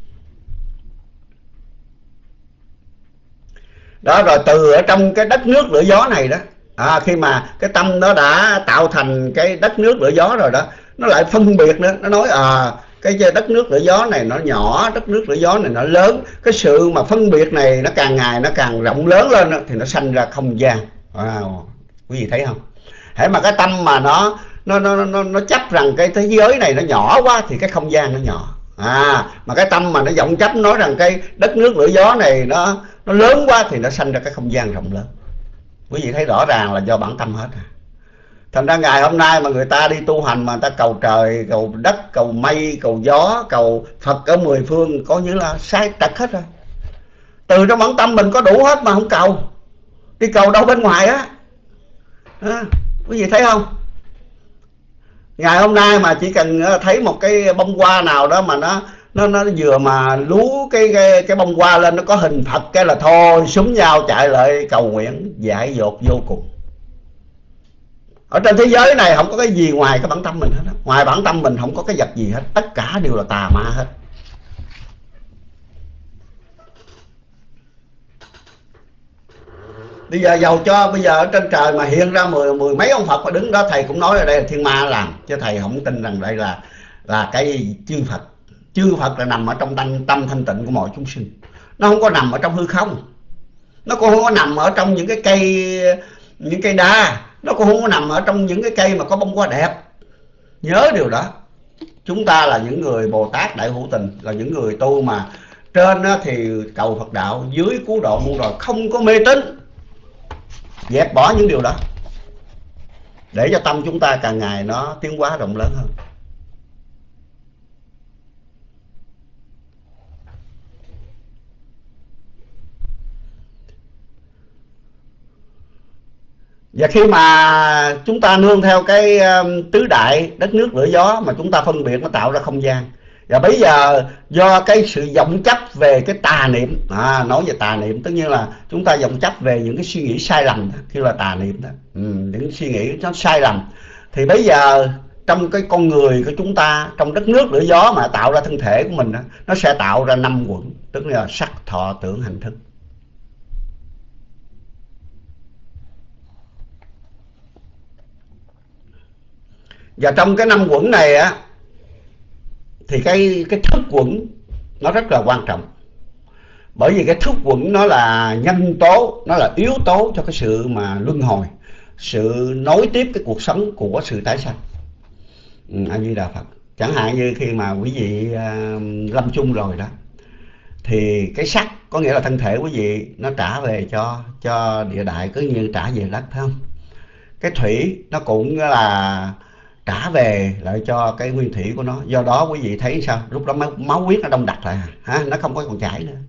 Đó, rồi từ ở trong cái đất nước lửa gió này đó, khi mà cái tâm nó đã tạo thành cái đất nước lửa gió rồi đó, nó lại phân biệt nữa. Nó nói cái đất nước lửa gió này nó nhỏ, đất nước lửa gió này nó lớn. Cái sự mà phân biệt này nó càng ngày nó càng rộng lớn lên đó, thì nó sanh ra không gian. Quý vị thấy không? Hễ mà cái tâm mà nó chấp rằng cái thế giới này nó nhỏ quá thì cái không gian nó nhỏ. Mà cái tâm mà nó vọng chấp nói rằng cái đất nước lửa gió này nó lớn quá thì nó sanh ra cái không gian rộng lớn. Quý vị thấy rõ ràng là do bản tâm hết. Thành ra ngày hôm nay mà người ta đi tu hành mà người ta cầu trời, cầu đất, cầu mây, cầu gió, cầu Phật ở mười phương, coi như là sai trật hết rồi. Từ trong bản tâm mình có đủ hết mà không cầu. Đi cầu đâu bên ngoài á. Quý vị thấy không? Ngày hôm nay mà chỉ cần thấy một cái bông hoa nào đó mà nó vừa mà lú cái bông hoa lên, nó có hình Phật cái là thôi súng nhau chạy lại cầu nguyện, dại dột vô cùng. Ở trên thế giới này không có cái gì ngoài cái bản tâm mình hết đó. Ngoài bản tâm mình không có cái vật gì hết, tất cả đều là tà ma hết. Bây giờ dầu cho bây giờ ở trên trời mà hiện ra mười mấy ông Phật mà đứng đó, thầy cũng nói ở đây là thiên ma làm, chứ thầy không tin rằng đây là cái chư Phật. Chư Phật là nằm ở trong tâm thanh tịnh của mọi chúng sinh. Nó không có nằm ở trong hư không. Nó cũng không có nằm ở trong những cái cây đa. Nó cũng không có nằm ở trong những cái cây mà có bông hoa đẹp. Nhớ điều đó. Chúng ta là những người Bồ Tát Đại Hữu Tình, là những người tu mà trên thì cầu Phật đạo, dưới cứu độ muôn loài, không có mê tín. Dẹp bỏ những điều đó để cho tâm chúng ta càng ngày nó tiến hóa rộng lớn hơn. Và khi mà chúng ta nương theo cái tứ đại đất nước lửa gió mà chúng ta phân biệt, nó tạo ra không gian. Và bây giờ do cái sự vọng chấp về cái tà niệm, nói về tà niệm tất nhiên là chúng ta vọng chấp về những cái suy nghĩ sai lầm đó, kêu là tà niệm đó. Những suy nghĩ nó sai lầm. Thì bây giờ trong cái con người của chúng ta, trong đất nước lửa gió mà tạo ra thân thể của mình đó, nó sẽ tạo ra 5 quẩn, tức là sắc, thọ, tưởng, hành, thức. Và trong cái 5 quẩn này á, thì cái thức quẩn nó rất là quan trọng. Bởi vì cái thức uẩn nó là nhân tố, nó là yếu tố cho cái sự mà luân hồi, sự nối tiếp cái cuộc sống của sự tái sanh. A Di Đà Phật. Chẳng hạn như khi mà quý vị lâm chung rồi đó, thì cái sắc có nghĩa là thân thể quý vị nó trả về cho địa đại, cứ như trả về đất, phải không? Cái thủy nó cũng là trả về lại cho cái nguyên thủy của nó. Do đó quý vị thấy sao? Lúc đó máu huyết nó đông đặc lại ha, nó không có còn chảy nữa.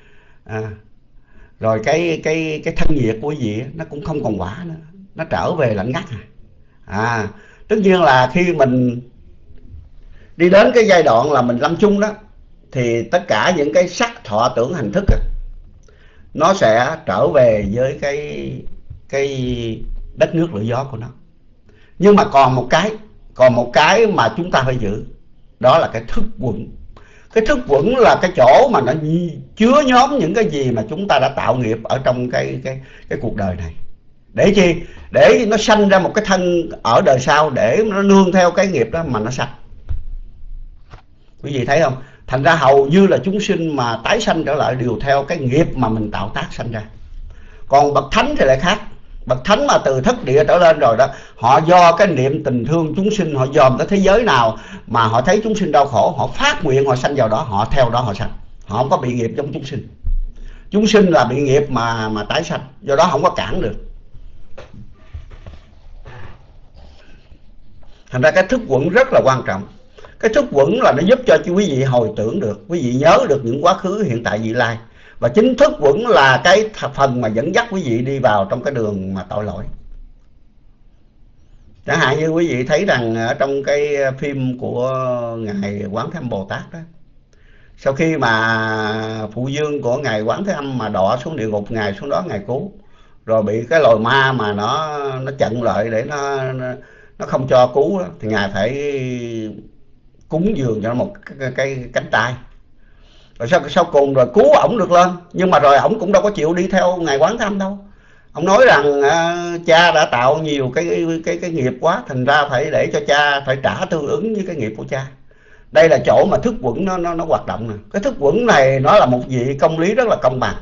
Rồi cái thân nhiệt của quý vị nó cũng không còn hỏa nữa, nó trở về lạnh ngắt. Tất nhiên là khi mình đi đến cái giai đoạn là mình lâm chung đó, thì tất cả những cái sắc thọ tưởng hành thức nó sẽ trở về với cái đất nước lửa gió của nó. Nhưng mà còn một cái mà chúng ta phải giữ, đó là cái thức uẩn. Cái thức uẩn là cái chỗ mà nó chứa nhóm những cái gì mà chúng ta đã tạo nghiệp ở trong cái cuộc đời này. Để chi? Để nó sanh ra một cái thân ở đời sau, để nó nương theo cái nghiệp đó mà nó sanh. Quý vị thấy không? Thành ra hầu như là chúng sinh mà tái sanh trở lại đều theo cái nghiệp mà mình tạo tác sanh ra. Còn bậc thánh thì lại khác. Bậc thánh mà từ thất địa trở lên rồi đó, họ do cái niệm tình thương chúng sinh, họ dòm tới thế giới nào mà họ thấy chúng sinh đau khổ, họ phát nguyện họ sanh vào đó, họ theo đó họ sanh. Họ không có bị nghiệp giống chúng sinh. Chúng sinh là bị nghiệp mà tái sanh, do đó không có cản được. Thành ra cái thức uẩn rất là quan trọng. Cái thức uẩn là nó giúp cho quý vị hồi tưởng được, quý vị nhớ được những quá khứ, hiện tại, vị lai. Và chính thức uẩn là cái phần mà dẫn dắt quý vị đi vào trong cái đường mà tội lỗi. Chẳng hạn như quý vị thấy rằng ở trong cái phim của Ngài Quán Thế Âm Bồ Tát đó, sau khi mà phụ dương của Ngài Quán Thế Âm mà đọa xuống địa ngục, Ngài xuống đó Ngài cứu, rồi bị cái loài ma mà nó chặn lại để nó không cho cứu đó, thì Ngài phải cúng dường cho nó một cái cánh tay. Rồi sau cùng rồi cứu ổng được lên, nhưng mà rồi ổng cũng đâu có chịu đi theo Ngài Quán Thế Âm đâu. Ông nói rằng cha đã tạo nhiều cái nghiệp quá, thành ra phải để cho cha phải trả tương ứng với cái nghiệp của cha. Đây là chỗ mà thức uẩn nó hoạt động nè. Cái thức uẩn này nó là một vị công lý rất là công bằng.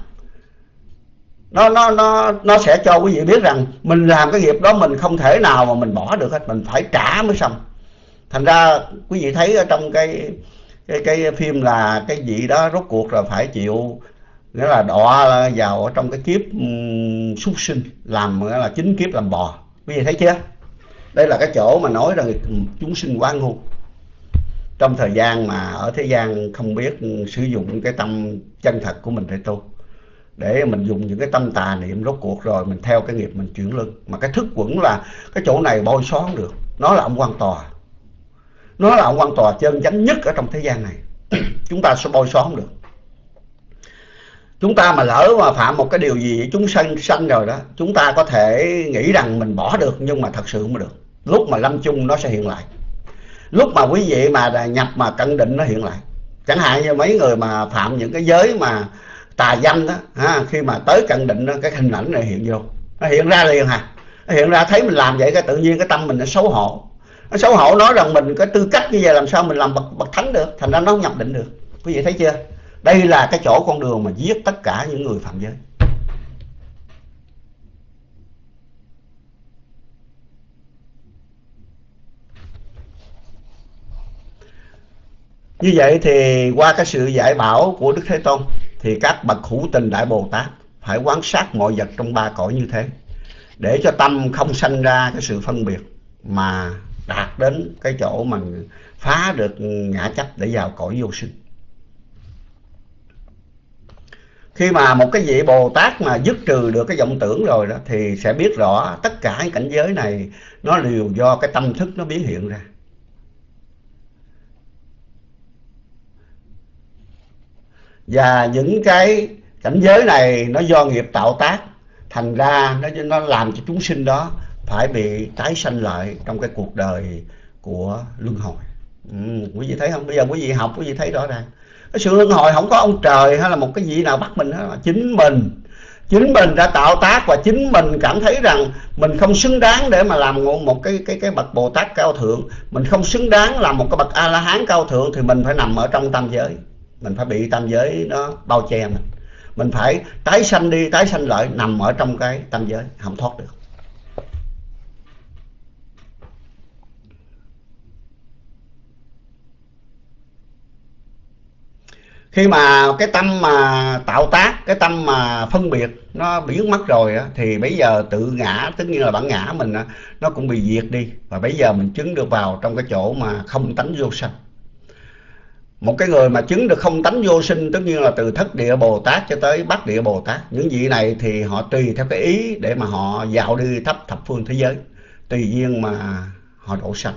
Nó sẽ cho quý vị biết rằng mình làm cái nghiệp đó mình không thể nào mà mình bỏ được hết, mình phải trả mới xong. Thành ra quý vị thấy ở trong cái phim là cái vị đó rốt cuộc là phải chịu, nghĩa là đọa vào ở trong cái kiếp súc sinh, làm nghĩa là 9 kiếp làm bò. Quý vị thấy chưa? Đây là cái chỗ mà nói rằng chúng sinh quá ngu. Trong thời gian mà ở thế gian không biết sử dụng cái tâm chân thật của mình để tu, để mình dùng những cái tâm tà niệm, rốt cuộc rồi mình theo cái nghiệp mình chuyển lưng. Mà cái thức uẩn là cái chỗ này bôi xóa được. Nó là ông quan tòa. Nó là ông quan tòa chân chánh nhất ở trong thế gian này. Chúng ta sẽ bôi xóa không được. Chúng ta mà lỡ mà phạm một cái điều gì chúng sanh rồi đó, chúng ta có thể nghĩ rằng mình bỏ được, nhưng mà thật sự không được. Lúc mà lâm chung nó sẽ hiện lại. Lúc mà quý vị mà nhập mà cận định nó hiện lại. Chẳng hạn như mấy người mà phạm những cái giới mà tà dâm đó, khi mà tới cận định đó, cái hình ảnh này hiện vô, nó hiện ra liền nó hiện ra thấy mình làm vậy, cái tự nhiên cái tâm mình nó xấu hổ. Nó xấu hổ, nói rằng mình có tư cách như vậy làm sao mình làm bậc thánh được, thành ra nó không nhập định được. Quý vị thấy chưa? Đây là cái chỗ con đường mà giết tất cả những người phạm giới. Như vậy thì qua cái sự dạy bảo của Đức Thế Tôn, thì các bậc hữu tình Đại Bồ Tát phải quán sát mọi vật trong ba cõi như thế, để cho tâm không sanh ra cái sự phân biệt, mà đạt đến cái chỗ mà phá được ngã chấp để vào cõi vô sinh. Khi mà một cái vị Bồ Tát mà dứt trừ được cái vọng tưởng rồi đó, thì sẽ biết rõ tất cả cái cảnh giới này nó đều do cái tâm thức nó biến hiện ra. Và những cái cảnh giới này nó do nghiệp tạo tác, thành ra nó làm cho chúng sinh đó phải bị tái sanh lại trong cái cuộc đời của luân hồi. Quý vị thấy không? Bây giờ quý vị học, quý vị thấy rõ ràng cái sự luân hồi không có ông trời hay là một cái gì nào bắt mình hết. Chính mình đã tạo tác, và chính mình cảm thấy rằng mình không xứng đáng để mà làm một cái bậc Bồ Tát cao thượng, mình không xứng đáng làm một cái bậc A La Hán cao thượng, thì mình phải nằm ở trong tam giới, mình phải bị tam giới nó bao che mình. Mình phải tái sanh đi tái sanh lại, nằm ở trong cái tam giới, không thoát được. Khi mà cái tâm mà tạo tác, cái tâm mà phân biệt nó biến mất rồi á, thì bây giờ tự ngã, tất nhiên là bản ngã mình á, nó cũng bị diệt đi. Và bây giờ mình chứng được vào trong cái chỗ mà không tánh vô sanh. Một cái người mà chứng được không tánh vô sinh, tất nhiên là từ thất địa Bồ Tát cho tới bát địa Bồ Tát. Những vị này thì họ tùy theo cái ý để mà họ dạo đi thập phương thế giới, tùy duyên mà họ độ sanh.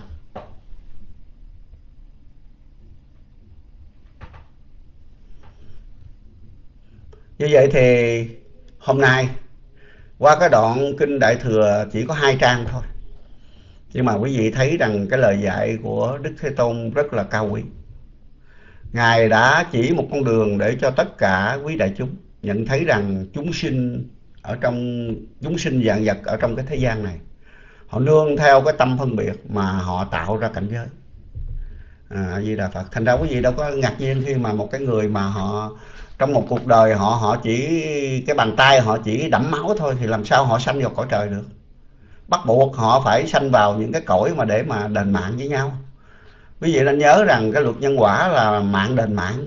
Như vậy thì hôm nay qua cái đoạn kinh Đại Thừa chỉ có 2 trang thôi, nhưng mà quý vị thấy rằng cái lời dạy của Đức Thế Tôn rất là cao quý. Ngài đã chỉ một con đường để cho tất cả quý đại chúng nhận thấy rằng chúng sinh vạn vật ở trong cái thế gian này, họ nương theo cái tâm phân biệt mà họ tạo ra cảnh giới. A Di Đà Phật. Thành ra quý vị đâu có ngạc nhiên khi mà một cái người mà họ trong một cuộc đời họ chỉ cái bàn tay họ chỉ đẫm máu thôi, thì làm sao họ sanh vào cõi trời được. Bắt buộc họ phải sanh vào những cái cõi mà để mà đền mạng với nhau. Quý vị nên nhớ rằng cái luật nhân quả là mạng đền mạng.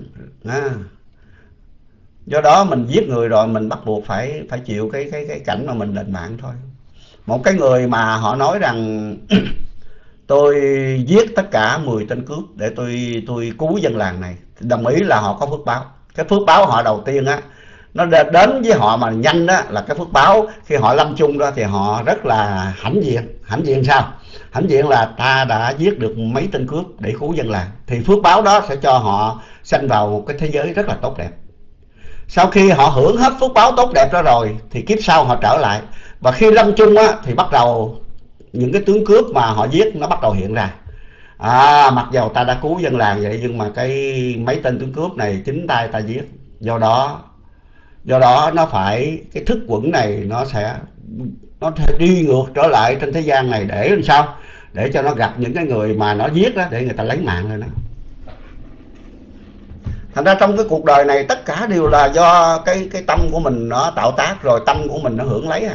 Do đó mình giết người rồi mình bắt buộc phải chịu cái cảnh mà mình đền mạng thôi. Một cái người mà họ nói rằng tôi giết tất cả 10 tên cướp để tôi cứu dân làng này, đồng ý là họ có phước báo. Cái phước báo họ đầu tiên á, nó đến với họ mà nhanh đó, là cái phước báo khi họ lâm chung đó thì họ rất là hãnh diện. Hãnh diện sao? Hãnh diện là ta đã giết được mấy tên cướp để cứu dân làng, thì phước báo đó sẽ cho họ sanh vào một cái thế giới rất là tốt đẹp. Sau khi họ hưởng hết phước báo tốt đẹp đó rồi thì kiếp sau họ trở lại, và khi lâm chung á thì bắt đầu những cái tướng cướp mà họ giết nó bắt đầu hiện ra. Mặc dầu ta đã cứu dân làng vậy, nhưng mà mấy tên tướng cướp này chính tay ta giết. Do đó nó phải, cái thức quẩn này nó sẽ đi ngược trở lại trên thế gian này để làm sao? Để cho nó gặp những cái người mà nó giết đó, để người ta lấy mạng rồi đó. Thành ra trong cái cuộc đời này tất cả đều là do cái tâm của mình nó tạo tác, rồi tâm của mình nó hưởng lấy.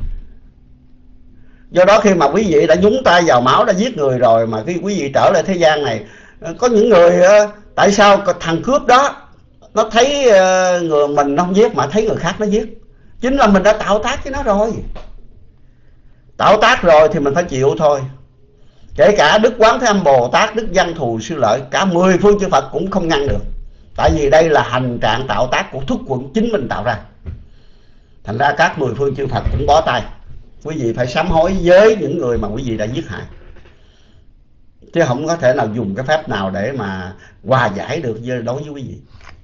Do đó khi mà quý vị đã nhúng tay vào máu, đã giết người rồi, mà khi quý vị trở lại thế gian này, có những người tại sao thằng cướp đó nó thấy người mình nó không giết mà thấy người khác nó giết? Chính là mình đã tạo tác với nó rồi. Tạo tác rồi thì mình phải chịu thôi. Kể cả Đức Quán Thế Âm Bồ Tát, Đức Văn Thù Sư Lợi, cả 10 phương chư Phật cũng không ngăn được. Tại vì đây là hành trạng tạo tác của thức quẩn chính mình tạo ra. Thành ra các 10 phương chư Phật cũng bó tay. Quý vị phải sám hối với những người mà quý vị đã giết hại, chứ không có thể nào dùng cái phép nào để mà hòa giải được đối với quý vị.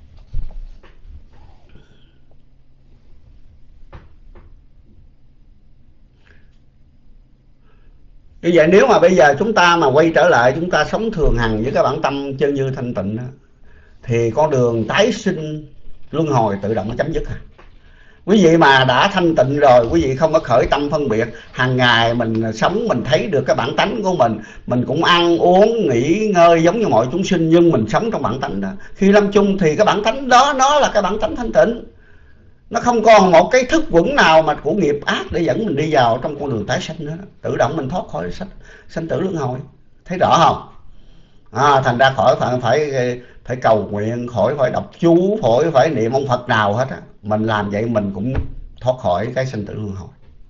Như vậy nếu mà bây giờ chúng ta mà quay trở lại, chúng ta sống thường hằng với cái bản tâm chân như thanh tịnh đó, thì con đường tái sinh luân hồi tự động nó chấm dứt. Quý vị mà đã thanh tịnh rồi, quý vị không có khởi tâm phân biệt. Hàng ngày mình sống, mình thấy được cái bản tánh của mình cũng ăn uống nghỉ ngơi giống như mọi chúng sinh, nhưng mình sống trong bản tánh đó. Khi lâm chung thì cái bản tánh đó nó là cái bản tánh thanh tịnh. Nó không còn một cái thức quẩn nào mà của nghiệp ác để dẫn mình đi vào trong con đường tái sanh nữa. Tự động mình thoát khỏi sanh tử luân hồi. Thấy rõ không? Thành ra khỏi phải cầu nguyện, khỏi phải đọc chú, khỏi phải niệm ông Phật nào hết á. Mình làm vậy mình cũng thoát khỏi cái sanh tử luân hồi.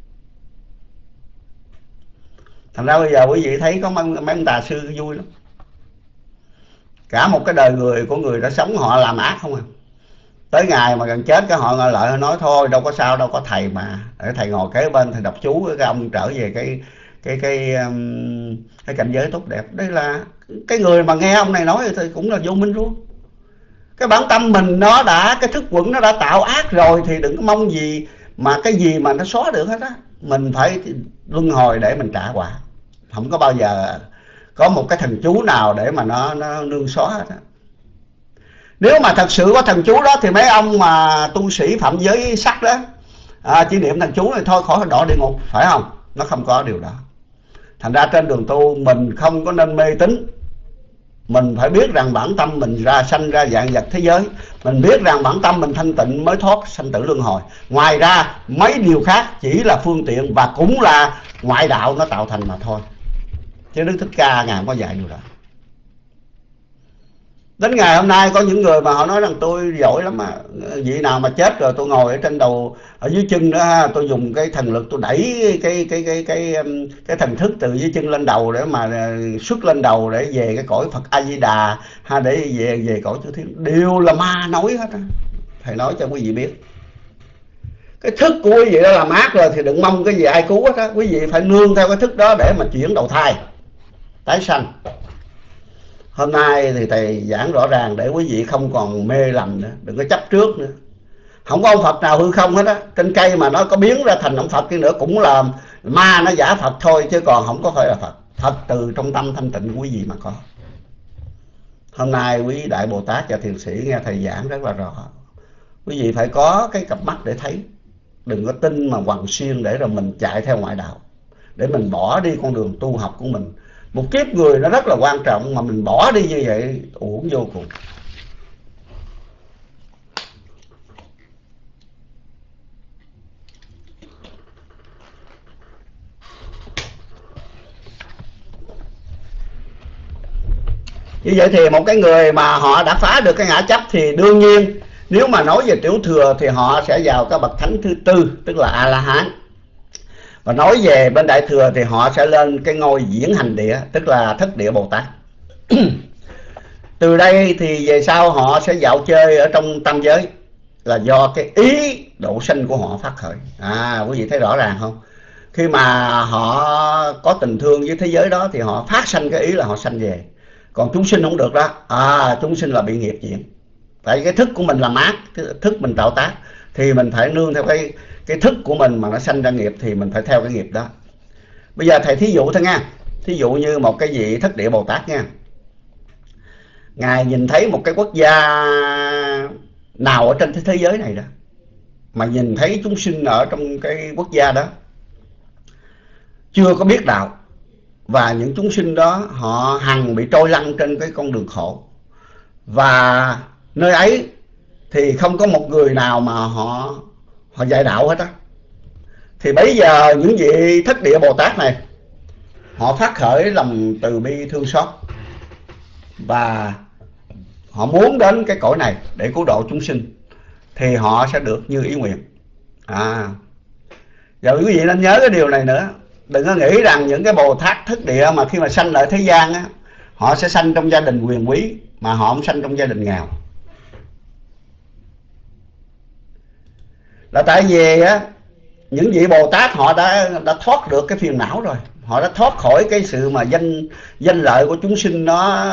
Thành ra bây giờ quý vị thấy có mấy ông tà sư vui lắm. Cả một cái đời của người đã sống họ làm ác không à. Tới ngày mà gần chết cái họ ngồi lại nói thôi đâu có sao đâu, có thầy mà, để thầy ngồi kế bên thầy đọc chú, cái ông trở về cái cảnh giới tốt đẹp. Đây là cái người mà nghe ông này nói thì cũng là vô minh luôn. Cái bản tâm mình nó đã, cái thức quẩn nó đã tạo ác rồi thì đừng có mong gì mà cái gì mà nó xóa được hết á. Mình phải luân hồi để mình trả quả. Không có bao giờ có một cái thần chú nào để mà nó nương xóa hết á. Nếu mà thật sự có thần chú đó thì mấy ông mà tu sĩ phạm giới sắc đó chỉ niệm thần chú này thôi khỏi đọa địa ngục, phải không? Nó không có điều đó. Thành ra trên đường tu mình không có nên mê tín, Mình phải biết rằng bản tâm mình sanh ra vạn vật thế giới. Mình biết rằng bản tâm mình thanh tịnh mới thoát sanh tử luân hồi. Ngoài ra mấy điều khác chỉ là phương tiện và cũng là ngoại đạo nó tạo thành mà thôi. Chứ Đức Thích Ca Ngài không có dạy điều đó. Đến ngày hôm nay có những người mà họ nói rằng tôi giỏi lắm mà, vị nào mà chết rồi tôi ngồi ở trên đầu, ở dưới chân đó, tôi dùng cái thần lực tôi đẩy cái thần thức từ dưới chân lên đầu để mà xuất lên đầu để về cái cõi Phật A Di Đà, hay để về cõi chư thiên, đều là ma nói hết á. Thầy nói cho quý vị biết, cái thức của quý vị đã làm ác rồi thì đừng mong cái gì ai cứu hết á. Quý vị phải nương theo cái thức đó để mà chuyển đầu thai tái sanh. Hôm nay thì thầy giảng rõ ràng để quý vị không còn mê lầm nữa, đừng có chấp trước nữa. Không có ông Phật nào hư không hết á. Trên cây mà nó có biến ra thành ông Phật kia nữa cũng là ma, nó giả Phật thôi, chứ còn không có phải là Phật. Phật từ trong tâm thanh tịnh của quý vị mà có. Hôm nay quý Đại Bồ Tát và thiền sĩ nghe thầy giảng rất là rõ. Quý vị phải có cái cặp mắt để thấy. Đừng có tin mà quằn xuyên để rồi mình chạy theo ngoại đạo, để mình bỏ đi con đường tu học của mình. Một kiếp người nó rất là quan trọng, mà mình bỏ đi như vậy uổng vô cùng. Như vậy thì một cái người mà họ đã phá được cái ngã chấp thì đương nhiên nếu mà nói về tiểu thừa thì họ sẽ vào cái bậc thánh thứ tư, tức là A-la-hán. Và nói về bên đại thừa thì họ sẽ lên cái ngôi diễn hành địa, tức là thất địa Bồ Tát. Từ đây thì về sau họ sẽ dạo chơi ở trong tam giới, là do cái ý độ sinh của họ phát khởi. Quý vị thấy rõ ràng không? Khi mà họ có tình thương với thế giới đó thì họ phát sanh cái ý là họ sanh về. Còn chúng sinh không được đó. Chúng sinh là bị nghiệp chuyển. Tại vì cái thức của mình làm ác, cái thức mình tạo tác, thì mình phải nương theo cái thức của mình mà nó sanh ra nghiệp, thì mình phải theo cái nghiệp đó. Bây giờ thầy thí dụ thôi nha. Thí dụ như một cái vị thất địa Bồ Tát nha. Ngài nhìn thấy một cái quốc gia nào ở trên thế giới này đó, mà nhìn thấy chúng sinh ở trong cái quốc gia đó chưa có biết đạo, và những chúng sinh đó họ hằng bị trôi lăn trên cái con đường khổ, và nơi ấy thì không có một người nào mà họ dạy đạo hết á. Thì bây giờ những vị thất địa Bồ Tát này họ phát khởi lòng từ bi thương xót, và họ muốn đến cái cõi này để cứu độ chúng sinh, thì họ sẽ được như ý nguyện. Giờ quý vị nên nhớ cái điều này nữa. Đừng có nghĩ rằng những cái Bồ Tát thất địa mà khi mà sanh lại thế gian á, họ sẽ sanh trong gia đình quyền quý, mà họ không sanh trong gia đình nghèo. Là tại vì á, những vị Bồ Tát họ đã thoát được cái phiền não rồi. Họ đã thoát khỏi cái sự mà danh lợi của chúng sinh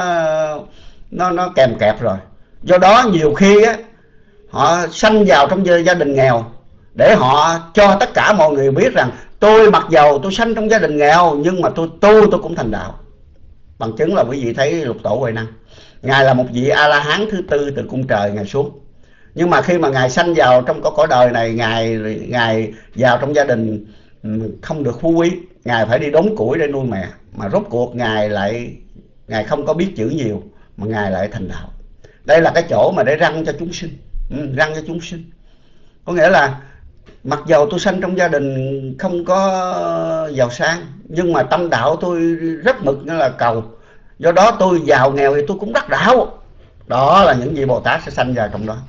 nó kèm kẹp rồi. Do đó nhiều khi á, họ sanh vào trong gia đình nghèo để họ cho tất cả mọi người biết rằng tôi mặc dầu tôi sanh trong gia đình nghèo, nhưng mà tôi cũng thành đạo. Bằng chứng là quý vị thấy Lục Tổ Huệ Năng, Ngài là một vị A-la-hán thứ tư từ cung trời Ngài xuống. Nhưng mà khi mà Ngài sanh vào trong cõi đời này, Ngài vào trong gia đình không được phú quý, Ngài phải đi đốn củi để nuôi mẹ. Mà rốt cuộc Ngài không có biết chữ nhiều, mà Ngài lại thành đạo. Đây là cái chỗ mà để răng cho chúng sinh. Răng cho chúng sinh có nghĩa là mặc dầu tôi sanh trong gia đình không có giàu sang, nhưng mà tâm đạo tôi rất mực, như là cầu. Do đó tôi giàu nghèo thì tôi cũng đắc đạo. Đó là những vị Bồ Tát sẽ sanh vào trong đó.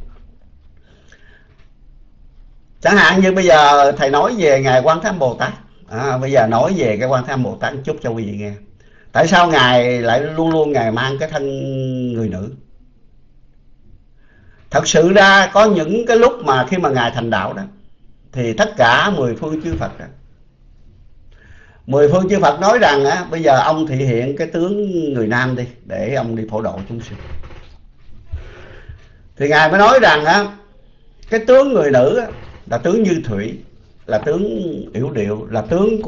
Chẳng hạn như bây giờ thầy nói về Ngài Quan Thế Âm Bồ Tát. Bây giờ nói về cái Quan Thế Âm Bồ Tát chút cho quý vị nghe. Tại sao Ngài lại luôn luôn Ngài mang cái thân người nữ? Thật sự ra có những cái lúc mà khi mà Ngài thành đạo đó, thì tất cả 10 phương chư Phật đó, 10 phương chư Phật nói rằng á, bây giờ ông thị hiện cái tướng người nam đi, để ông đi phổ độ chúng sinh. Thì Ngài mới nói rằng á, cái tướng người nữ á, là tướng như thủy, là tướng yểu điệu, là tướng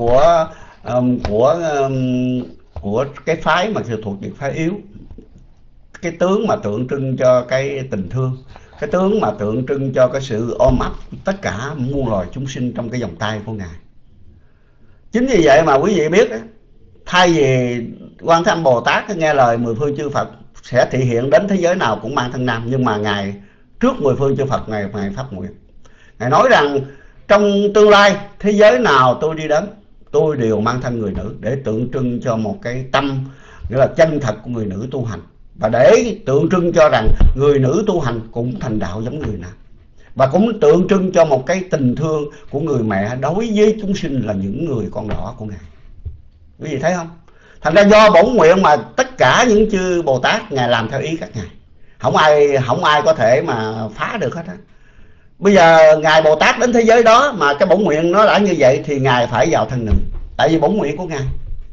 của cái phái mà thuộc về phái yếu. Cái tướng mà tượng trưng cho cái tình thương, cái tướng mà tượng trưng cho cái sự ôm ấp tất cả muôn loài chúng sinh trong cái vòng tay của Ngài. Chính vì vậy mà quý vị biết đó, thay vì Quan Thế Âm Bồ Tát nghe lời mười phương chư Phật sẽ thị hiện đến thế giới nào cũng mang thân nam, nhưng mà ngài trước mười phương chư Phật ngài phát nguyện, ngài nói rằng trong tương lai thế giới nào tôi đi đến, tôi đều mang thân người nữ để tượng trưng cho một cái tâm nghĩa là chân thật của người nữ tu hành, và để tượng trưng cho rằng người nữ tu hành cũng thành đạo giống người nam, và cũng tượng trưng cho một cái tình thương của người mẹ đối với chúng sinh là những người con đỏ của ngài. Quý vị thấy không? Thành ra do bổn nguyện mà tất cả những chư Bồ Tát ngài làm theo ý các ngài, không ai có thể mà phá được hết á. Bây giờ ngài Bồ Tát đến thế giới đó mà cái bổn nguyện nó đã như vậy thì ngài phải vào thân nữ, tại vì bổn nguyện của ngài.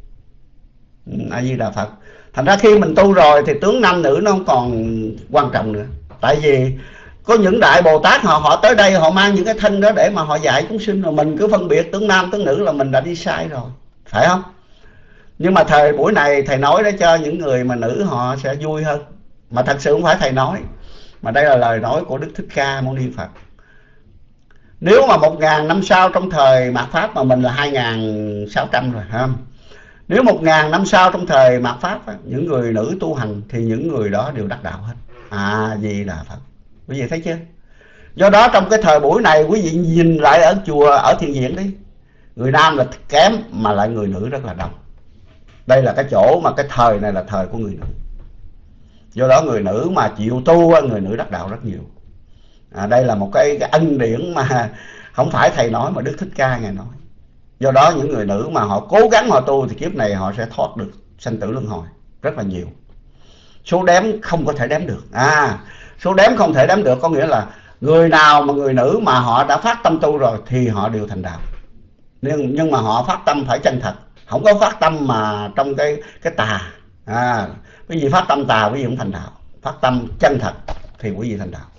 A Di Đà Phật. Thành ra khi mình tu rồi thì tướng nam nữ nó không còn quan trọng nữa, tại vì có những đại Bồ Tát họ tới đây họ mang những cái thân đó để mà họ dạy chúng sinh, rồi mình cứ phân biệt tướng nam tướng nữ là mình đã đi sai rồi, phải không? Nhưng mà thời buổi này thầy nói để cho những người mà nữ họ sẽ vui hơn, mà thật sự không phải thầy nói, mà đây là lời nói của Đức Thích Ca Mâu Ni Phật. Nếu mà 1000 năm sau trong thời mạt Pháp, mà mình là 2600 rồi, phải không? Nếu 1000 năm sau trong thời mạt Pháp á, những người nữ tu hành thì những người đó đều đắc đạo hết. A Di Đà Phật. Quý vị thấy chưa? Do đó trong cái thời buổi này quý vị nhìn lại ở chùa, ở thiền viện đi, người nam là kém mà lại người nữ rất là đông. Đây là cái chỗ mà cái thời này là thời của người nữ. Do đó người nữ mà chịu tu, người nữ đắc đạo rất nhiều. Đây là một cái ân điển mà không phải thầy nói mà Đức Thích Ca ngài nói. Do đó những người nữ mà họ cố gắng họ tu thì kiếp này họ sẽ thoát được sanh tử luân hồi rất là nhiều. Số đếm không có thể đếm được. Số đếm không thể đếm được có nghĩa là người nào mà người nữ mà họ đã phát tâm tu rồi thì họ đều thành đạo. Nhưng mà họ phát tâm phải chân thật, không có phát tâm mà trong cái tà. Quý vị phát tâm tà quý vị không thành đạo, phát tâm chân thật thì quý vị thành đạo.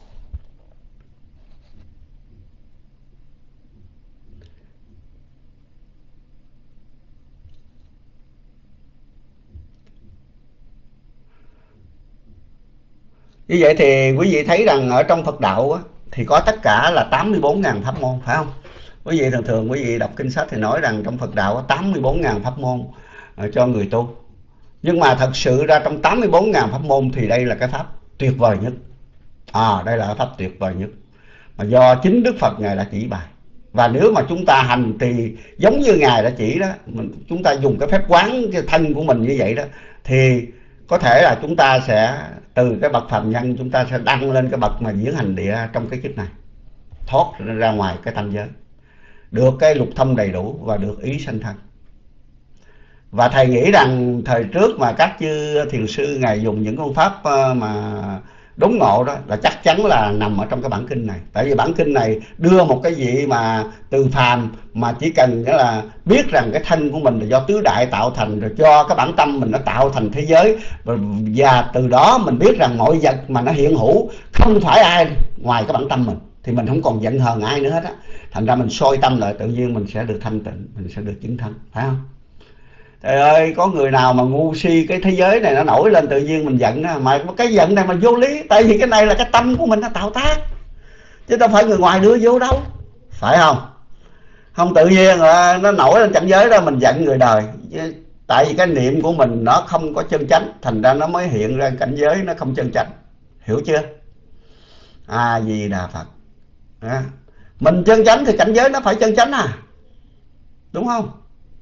Như vậy thì quý vị thấy rằng ở trong Phật đạo á, thì có tất cả là 84.000 pháp môn, phải không? Quý vị thường quý vị đọc kinh sách thì nói rằng trong Phật đạo có 84.000 pháp môn cho người tu. Nhưng mà thật sự ra trong 84.000 pháp môn thì đây là cái pháp tuyệt vời nhất. Đây là cái pháp tuyệt vời nhất mà do chính Đức Phật ngài đã chỉ bài. Và nếu mà chúng ta hành thì giống như ngài đã chỉ đó, chúng ta dùng cái phép quán cái thân của mình như vậy đó, thì có thể là chúng ta sẽ từ cái bậc phàm nhân chúng ta sẽ đăng lên cái bậc mà diễn hành địa trong cái kiếp này, thoát ra ngoài cái tam giới, được cái lục thông đầy đủ và được ý sanh thân. Và thầy nghĩ rằng thời trước mà các chư thiền sư ngài dùng những con pháp mà đốn ngộ đó là chắc chắn là nằm ở trong cái bản kinh này. Tại vì bản kinh này đưa một cái gì mà từ phàm mà chỉ cần nghĩa là biết rằng cái thân của mình là do tứ đại tạo thành, rồi cho cái bản tâm mình nó tạo thành thế giới, và từ đó mình biết rằng mọi vật mà nó hiện hữu không phải ai ngoài cái bản tâm mình, thì mình không còn giận hờn ai nữa hết á. Thành ra mình soi tâm lại tự nhiên mình sẽ được thanh tịnh, mình sẽ được chứng thân, phải không? Trời ơi, có người nào mà ngu si cái thế giới này nó nổi lên tự nhiên mình giận á, mà cái giận này mà vô lý, tại vì cái này là cái tâm của mình nó tạo tác, chứ đâu phải người ngoài đưa vô đâu, phải không? Không tự nhiên nó nổi lên cảnh giới đó mình giận người đời, tại vì cái niệm của mình nó không có chân chánh, thành ra nó mới hiện ra cảnh giới nó không chân chánh, hiểu chưa? A Di Đà Phật. Mình chân chánh thì cảnh giới nó phải chân chánh đúng không?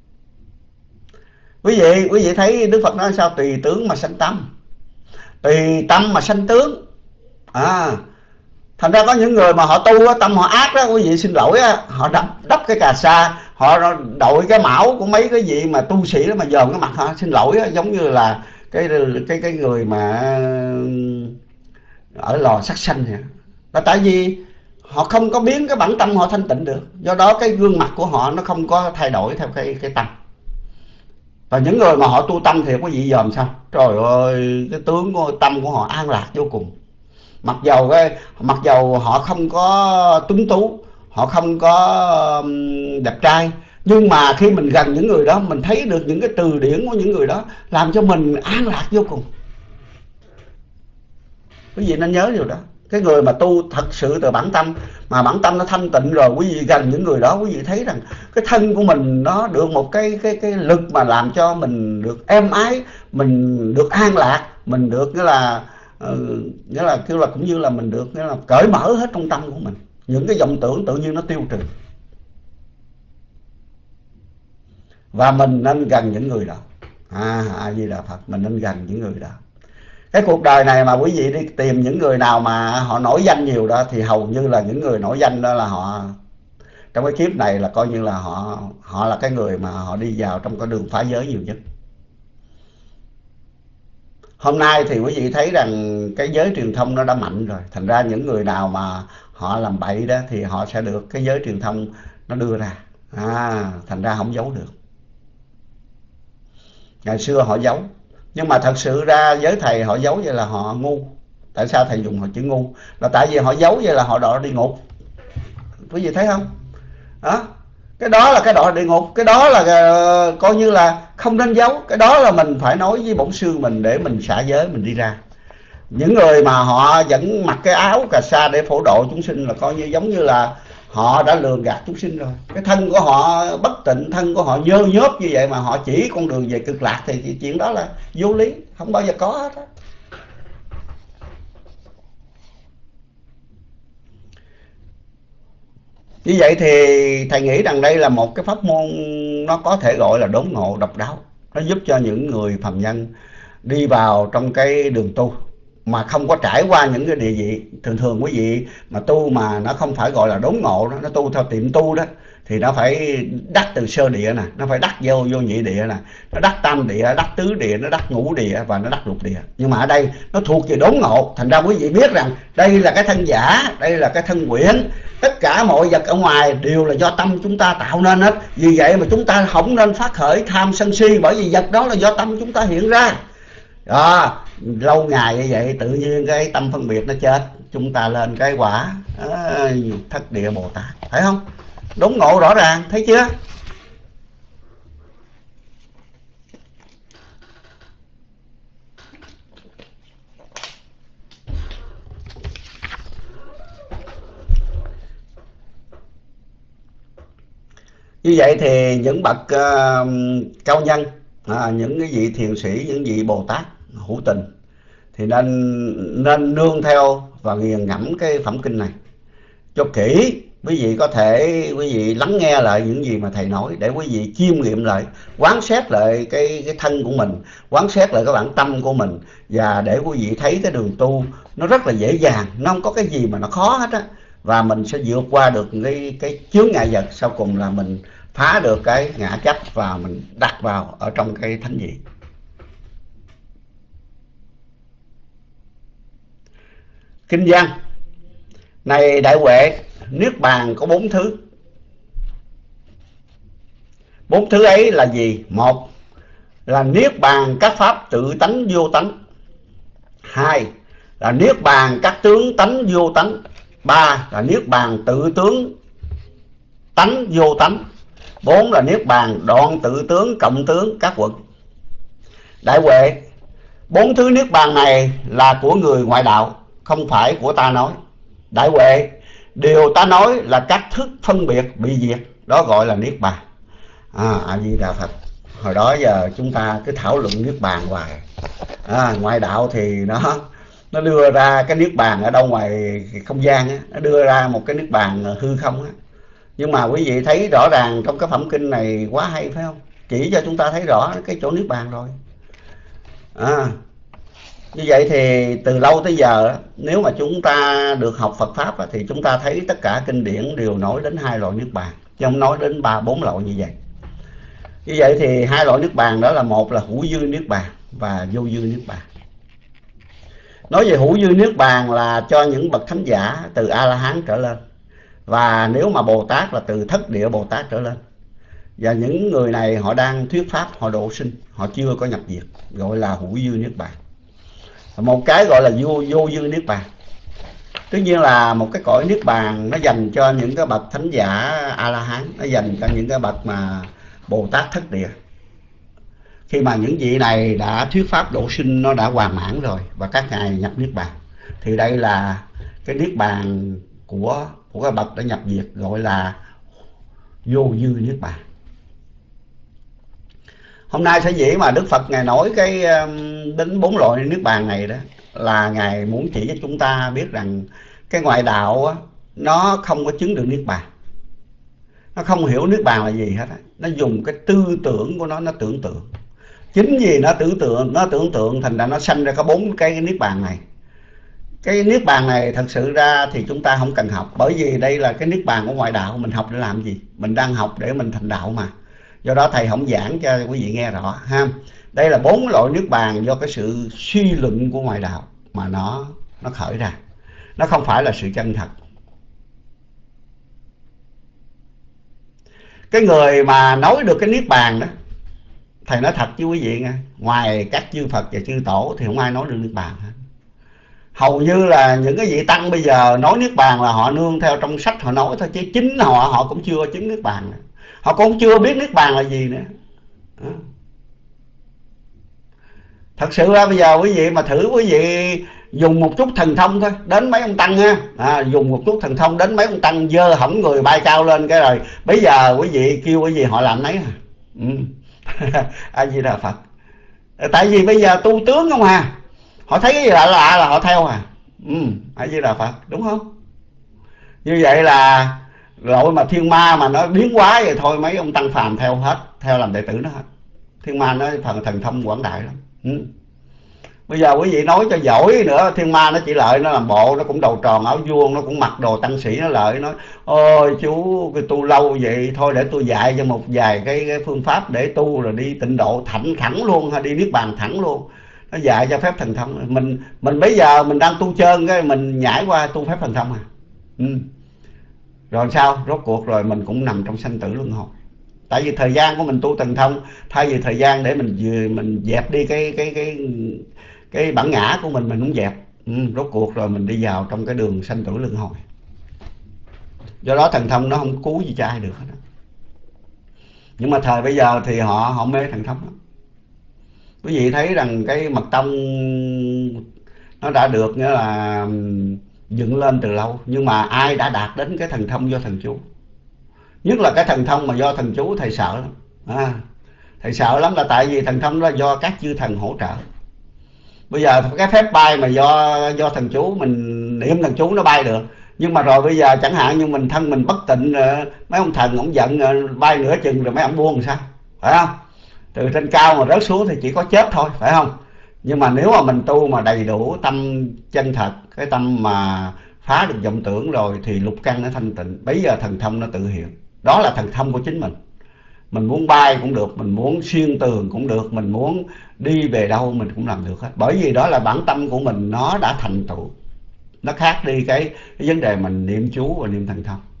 Quý vị thấy Đức Phật nói sao? Tùy tướng mà sanh tâm, tùy tâm mà sanh tướng. Thành ra có những người mà họ tu tâm họ ác đó, quý vị xin lỗi á, họ đắp cái cà sa, họ đội cái mão của mấy cái gì mà tu sĩ đó mà dòm cái mặt họ, xin lỗi á, giống như là cái người mà ở lò sát sanh vậy. Là tại vì họ không có biến cái bản tâm họ thanh tịnh được, do đó cái gương mặt của họ nó không có thay đổi theo cái tâm. Và những người mà họ tu tâm thì có gì dòm sao? Trời ơi, cái tướng của tâm của họ an lạc vô cùng. Mặc dầu họ không có tuấn tú, họ không có đẹp trai, nhưng mà khi mình gần những người đó, mình thấy được những cái từ điển của những người đó làm cho mình an lạc vô cùng. Quý vị nên nhớ điều đó. Cái người mà tu thật sự từ bản tâm, mà bản tâm nó thanh tịnh rồi, quý vị gần những người đó, quý vị thấy rằng cái thân của mình nó được một cái lực mà làm cho mình được êm ái, mình được an lạc, mình được nghĩa là kêu là cũng như là mình được nghĩa là cởi mở hết trong tâm của mình. Những cái vọng tưởng tự nhiên nó tiêu trừ. Và mình nên gần những người đó. A Di Đà Phật, mình nên gần những người đó. Cái cuộc đời này mà quý vị đi tìm những người nào mà họ nổi danh nhiều đó, thì hầu như là những người nổi danh đó là họ trong cái kiếp này là coi như là họ là cái người mà họ đi vào trong cái đường phá giới nhiều nhất. Hôm nay thì quý vị thấy rằng cái giới truyền thông nó đã mạnh rồi, thành ra những người nào mà họ làm bậy đó thì họ sẽ được cái giới truyền thông nó đưa ra, thành ra không giấu được. Ngày xưa họ giấu, nhưng mà thật sự ra giới thầy họ giấu vậy là họ ngu. Tại sao thầy dùng họ chữ ngu? Là tại vì họ giấu vậy là họ đọa đi ngục. Quý vị thấy không? Đó, cái đó là cái đọa địa ngục. Cái đó là coi như là không nên giấu. Cái đó là mình phải nói với bổn sư mình để mình xả giới, mình đi ra. Những người mà họ vẫn mặc cái áo cà sa để phổ độ chúng sinh là coi như giống như là họ đã lường gạt chúng sinh rồi. Cái thân của họ bất tịnh, thân của họ nhơ nhớp như vậy mà họ chỉ con đường về cực lạc thì chuyện đó là vô lý, không bao giờ có hết á. Như vậy thì thầy nghĩ rằng đây là một cái pháp môn nó có thể gọi là đốn ngộ độc đáo. Nó giúp cho những người phàm nhân đi vào trong cái đường tu mà không có trải qua những cái địa vị. Thường thường quý vị mà tu mà nó không phải gọi là đốn ngộ đó, nó tu theo tiệm tu đó, thì nó phải đắc từ sơ địa nè, nó phải đắc vô nhị địa nè, nó đắc tam địa, đắc tứ địa, nó đắc ngũ địa và nó đắc lục địa. Nhưng mà ở đây nó thuộc về đốn ngộ, thành ra quý vị biết rằng đây là cái thân giả, đây là cái thân quyển. Tất cả mọi vật ở ngoài đều là do tâm chúng ta tạo nên hết. Vì vậy mà chúng ta không nên phát khởi tham sân si, bởi vì vật đó là do tâm chúng ta hiện ra. Đó, lâu ngày như vậy tự nhiên cái tâm phân biệt nó chết, chúng ta lên cái quả thất địa Bồ Tát, phải không? Đốn ngộ rõ ràng, thấy chưa? Như vậy thì những bậc cao nhân, những cái vị thiền sĩ, những vị Bồ Tát hữu tình thì nên nương theo và nghiền ngẫm cái phẩm kinh này cho kỹ. Quý vị có thể quý vị lắng nghe lại những gì mà thầy nói để quý vị chiêm nghiệm lại, quán xét lại cái thân của mình, quán xét lại cái bản tâm của mình, và để quý vị thấy cái đường tu nó rất là dễ dàng, nó không có cái gì mà nó khó hết á. Và mình sẽ vượt qua được cái chướng ngại vật, sau cùng là mình phá được cái ngã chấp và mình đặt vào ở trong cái thánh vị. Kinh văn này đại huệ, niết bàn có 4 thứ. 4 thứ ấy là gì? Một là niết bàn các pháp tự tánh vô tánh. Hai là niết bàn các tướng tánh vô tánh. Ba là niết bàn tự tướng tánh vô tánh. 4 là niết bàn đoạn tự tướng cộng tướng các quận. Đại huệ, 4 thứ niết bàn này là của người ngoại đạo, không phải của ta nói. Đại huệ, điều ta nói là các thức phân biệt bị diệt, đó gọi là niết bàn. A Di Đà Phật. Hồi đó giờ chúng ta cứ thảo luận niết bàn hoài. Ngoại đạo thì nó đưa ra cái niết bàn ở đâu ngoài không gian á, nó đưa ra một cái niết bàn hư không á. Nhưng mà quý vị thấy rõ ràng trong cái phẩm kinh này quá hay, phải không? Chỉ cho chúng ta thấy rõ cái chỗ niết bàn rồi. Như vậy thì từ lâu tới giờ, nếu mà chúng ta được học Phật Pháp thì chúng ta thấy tất cả kinh điển đều nói đến 2 loại niết bàn, chứ không nói đến 3-4 loại như vậy. Như vậy thì 2 loại niết bàn đó là, một là hữu dư niết bàn và vô dư niết bàn. Nói về hữu dư niết bàn là cho những bậc thánh giả từ A-la-hán trở lên, và nếu mà Bồ Tát là từ thất địa Bồ Tát trở lên. Và những người này họ đang thuyết pháp, họ độ sinh, họ chưa có nhập diệt, gọi là hữu dư niết bàn. Một cái gọi là vô dư niết bàn. Tất nhiên là một cái cõi niết bàn nó dành cho những cái bậc thánh giả A-la-hán, nó dành cho những cái bậc mà Bồ Tát thất địa. Khi mà những vị này đã thuyết pháp độ sinh nó đã hoàn mãn rồi và các ngài nhập niết bàn, thì đây là cái niết bàn của cái bậc đã nhập diệt gọi là vô dư niết bàn. Hôm nay sở dĩ mà Đức Phật Ngài nói cái đến 4 loại niết bàn này đó là Ngài muốn chỉ cho chúng ta biết rằng cái ngoại đạo á, nó không có chứng được niết bàn, nó không hiểu niết bàn là gì hết á. Nó dùng cái tư tưởng của nó tưởng tượng. Chính vì nó tưởng tượng thành ra nó sanh ra có 4 cái niết bàn này. Cái niết bàn này thật sự ra thì chúng ta không cần học, bởi vì đây là cái niết bàn của ngoại đạo. Mình học để làm gì? Mình đang học để mình thành đạo mà. Do đó thầy không giảng cho quý vị nghe rõ ha. Đây là 4 loại niết bàn do cái sự suy luận của ngoại đạo mà nó khởi ra. Nó không phải là sự chân thật. Cái người mà nói được cái niết bàn đó, thầy nói thật với quý vị nghe, ngoài các chư Phật và chư Tổ thì không ai nói được niết bàn hết. Hầu như là những cái vị tăng bây giờ nói niết bàn là họ nương theo trong sách họ nói thôi, chứ chính họ cũng chưa chứng niết bàn nữa. Họ cũng chưa biết niết bàn là gì nữa. Thật sự ra bây giờ quý vị mà thử quý vị dùng một chút thần thông thôi, đến mấy ông tăng ha, dùng một chút thần thông đến mấy ông tăng dơ hỏng người bay cao lên cái rồi bây giờ quý vị kêu quý vị họ làm nấy A Di Đà Phật. Tại vì bây giờ tu tướng không à, họ thấy cái gì lạ là họ theo à. A Di Đà Phật, đúng không? Như vậy là loại mà thiên ma mà nó biến hóa vậy thôi mấy ông tăng phàm theo hết, theo làm đệ tử nó hết. Thiên ma nó thần thông quảng đại lắm. Bây giờ quý vị nói cho giỏi nữa, thiên ma nó chỉ lợi nó làm bộ, nó cũng đầu tròn áo vuông, nó cũng mặc đồ tăng sĩ, nó lợi nói ôi chú cái tu lâu vậy thôi để tôi dạy cho một vài cái phương pháp để tu rồi đi tịnh độ thẳng luôn, hay đi niết bàn thẳng luôn. Nó dạy cho phép thần thông. Mình bây giờ mình đang tu trơn cái mình nhảy qua tu phép thần thông à. Rồi sao? Rốt cuộc rồi mình cũng nằm trong sanh tử luân hồi. Tại vì thời gian của mình tu thần thông, thay vì thời gian để mình dẹp đi cái bản ngã của mình không dẹp. Rốt cuộc rồi mình đi vào trong cái đường sanh tử luân hồi. Do đó thần thông nó không cứu gì cho ai được hết đó. Nhưng mà thời bây giờ thì họ mê thần thông lắm. Quý vị thấy rằng cái mật tông nó đã được nghĩa là dựng lên từ lâu, nhưng mà ai đã đạt đến cái thần thông do thần chú, nhất là cái thần thông mà do thần chú, thầy sợ lắm. Thầy sợ lắm là tại vì thần thông đó do các chư thần hỗ trợ. Bây giờ cái phép bay mà do thần chú, mình niệm thần chú nó bay được, nhưng mà rồi bây giờ chẳng hạn như mình bất tịnh, mấy ông thần ông giận bay nửa chừng rồi mấy ông buông làm sao, phải không? Từ trên cao mà rớt xuống thì chỉ có chết thôi, phải không? Nhưng mà nếu mà mình tu mà đầy đủ tâm chân thật, cái tâm mà phá được vọng tưởng rồi thì lục căn nó thanh tịnh, bây giờ thần thông nó tự hiện. Đó là thần thông của chính mình. Mình muốn bay cũng được, mình muốn xuyên tường cũng được, mình muốn đi về đâu mình cũng làm được hết. Bởi vì đó là bản tâm của mình nó đã thành tựu. Nó khác đi cái vấn đề mình niệm chú và niệm thần thông.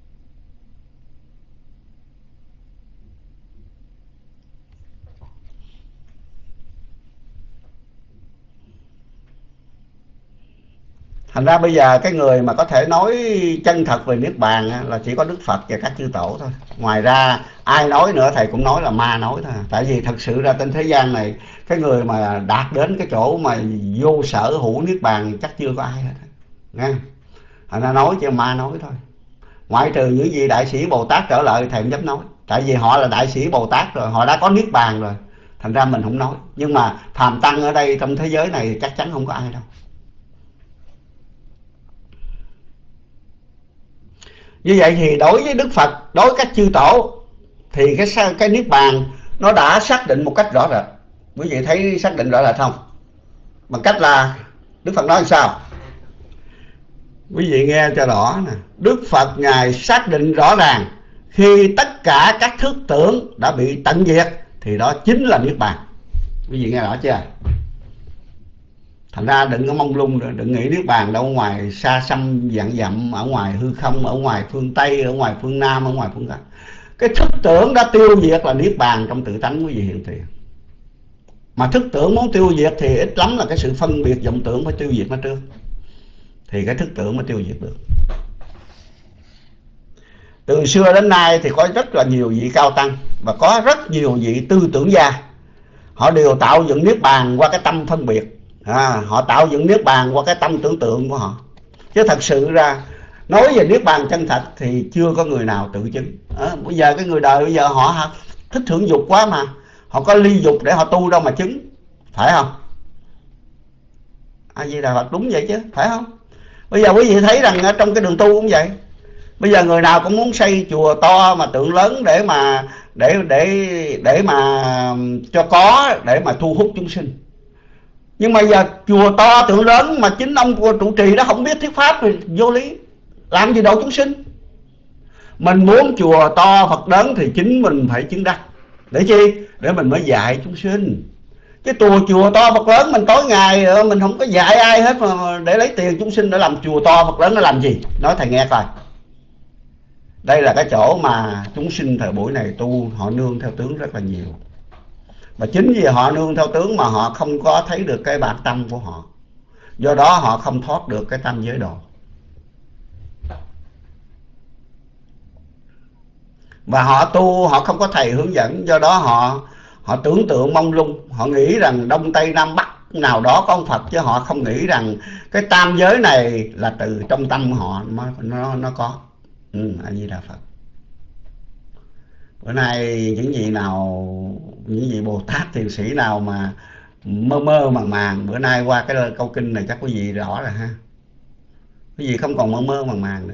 Thành ra bây giờ cái người mà có thể nói chân thật về niết bàn là chỉ có Đức Phật và các chư tổ thôi. Ngoài ra ai nói nữa thầy cũng nói là ma nói thôi. Tại vì thật sự ra trên thế gian này, cái người mà đạt đến cái chỗ mà vô sở hữu niết bàn chắc chưa có ai hết nghe. Thành ra nói chứ ma nói thôi. Ngoại trừ những gì đại sĩ Bồ Tát trở lại thầy không dám nói. Tại vì họ là đại sĩ Bồ Tát rồi, họ đã có niết bàn rồi. Thành ra mình không nói. Nhưng mà phàm tăng ở đây trong thế giới này chắc chắn không có ai đâu. Như vậy thì đối với Đức Phật, đối với các chư tổ thì cái niết bàn nó đã xác định một cách rõ rệt. Quý vị thấy xác định rõ rệt không? Bằng cách là Đức Phật nói làm sao? Quý vị nghe cho rõ nè. Đức Phật Ngài xác định rõ ràng khi tất cả các thức tưởng đã bị tận diệt thì đó chính là niết bàn. Quý vị nghe rõ chưa? Thành ra đừng có mông lung nữa, đừng nghĩ niết bàn đâu ngoài xa xăm vạn dặm, ở ngoài hư không, ở ngoài phương Tây, ở ngoài phương Nam, ở ngoài phương Bắc. Cái thức tưởng đã tiêu diệt là niết bàn trong tự tánh quý vị hiện tiền. Mà thức tưởng muốn tiêu diệt thì ít lắm là cái sự phân biệt vọng tưởng phải tiêu diệt nó trước, thì cái thức tưởng mới tiêu diệt được. Từ xưa đến nay thì có rất là nhiều vị cao tăng và có rất nhiều vị tư tưởng gia. Họ đều tạo dựng niết bàn qua cái tâm phân biệt. Họ tạo dựng niết bàn qua cái tâm tưởng tượng của họ. Chứ thật sự ra nói về niết bàn chân thật thì chưa có người nào tự chứng. Bây giờ cái người đời bây giờ họ thích hưởng dục quá mà, họ có ly dục để họ tu đâu mà chứng, phải không? A Di Đà Phật, đúng vậy chứ, phải không? Bây giờ quý vị thấy rằng ở trong cái đường tu cũng vậy. Bây giờ người nào cũng muốn xây chùa to mà tượng lớn để mà để mà cho có, để mà thu hút chúng sinh. Nhưng mà giờ chùa to tượng lớn mà chính ông của trụ trì đó không biết thuyết pháp thì vô lý, làm gì độ chúng sinh. Mình muốn chùa to Phật lớn thì chính mình phải chứng đắc. Để chi? Để mình mới dạy chúng sinh. Cái chùa to Phật lớn mình tối ngày mình không có dạy ai hết, mà để lấy tiền chúng sinh để làm chùa to Phật lớn nó làm gì? Nói thầy nghe coi. Đây là cái chỗ mà chúng sinh thời buổi này tu họ nương theo tướng rất là nhiều. Và chính vì họ nương theo tướng mà họ không có thấy được cái bản tâm của họ. Do đó họ không thoát được cái tam giới độ. Và họ tu họ không có thầy hướng dẫn. Do đó họ tưởng tượng mông lung. Họ nghĩ rằng Đông Tây Nam Bắc nào đó có ông Phật, chứ họ không nghĩ rằng cái tam giới này là từ trong tâm họ nó có. A Di Đà Phật. Bữa nay những vị Bồ Tát thiền sĩ nào mà mơ mơ màng màng, bữa nay qua cái câu kinh này chắc quý vị rõ rồi ha. Quý vị không còn mơ mơ màng màng nữa.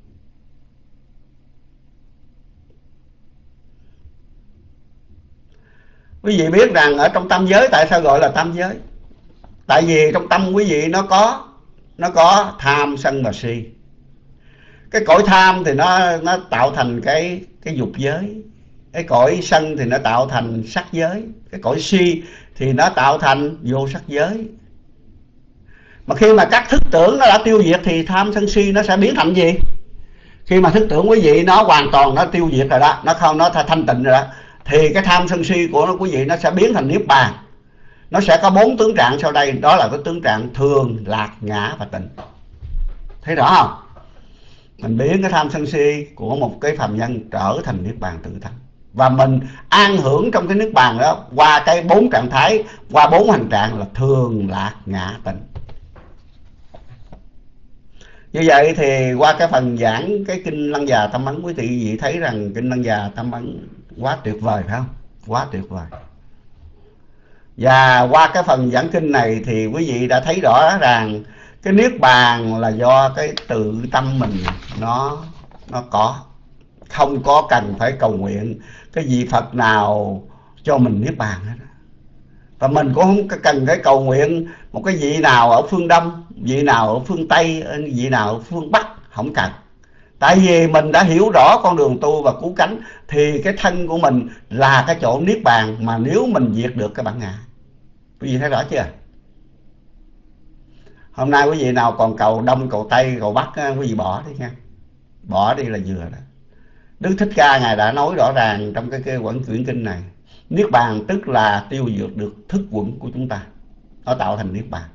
Quý vị biết rằng ở trong tam giới, tại sao gọi là tam giới? Tại vì trong tâm quý vị nó có tham sân và si. Cái cõi tham thì nó tạo thành cái dục giới. Cái cõi sân thì nó tạo thành sắc giới. Cái cõi si thì nó tạo thành vô sắc giới. Mà khi mà các thức tưởng nó đã tiêu diệt thì tham sân si nó sẽ biến thành gì? Khi mà thức tưởng quý vị nó hoàn toàn nó tiêu diệt rồi đó, nó thanh tịnh rồi đó, thì cái tham sân si của quý vị nó sẽ biến thành niết bàn. Nó sẽ có 4 tướng trạng sau đây. Đó là cái tướng trạng thường, lạc, ngã và tịnh. Thấy rõ không? Mình biến cái tham sân si của một cái phàm nhân trở thành niết bàn tự thân. Và mình an hưởng trong cái niết bàn đó qua cái 4 trạng thái, qua 4 hành trạng là thường, lạc, ngã, tịnh. Như vậy thì qua cái phần giảng cái kinh Lăng Già Tam Ấn, quý vị thấy rằng kinh Lăng Già Tam Ấn quá tuyệt vời phải không? Quá tuyệt vời. Và qua cái phần giảng kinh này thì quý vị đã thấy rõ ràng cái niết bàn là do cái tự tâm mình nó có. Không có cần phải cầu nguyện cái vị Phật nào cho mình niết bàn hết. Và mình cũng không cần phải cầu nguyện một cái vị nào ở phương Đông, vị nào ở phương Tây, vị nào ở phương Bắc, không cần. Tại vì mình đã hiểu rõ con đường tu và cứu cánh, thì cái thân của mình là cái chỗ niết bàn mà nếu mình diệt được cái bản ngã. Quý vị thấy rõ chưa? Hôm nay quý vị nào còn cầu Đông, cầu Tây, cầu Bắc, quý vị bỏ đi nha. Bỏ đi là vừa đó. Đức Thích Ca Ngài đã nói rõ ràng trong cái quyển kinh này. Niết bàn tức là tiêu diệt được thức quẩn của chúng ta. Nó tạo thành niết bàn.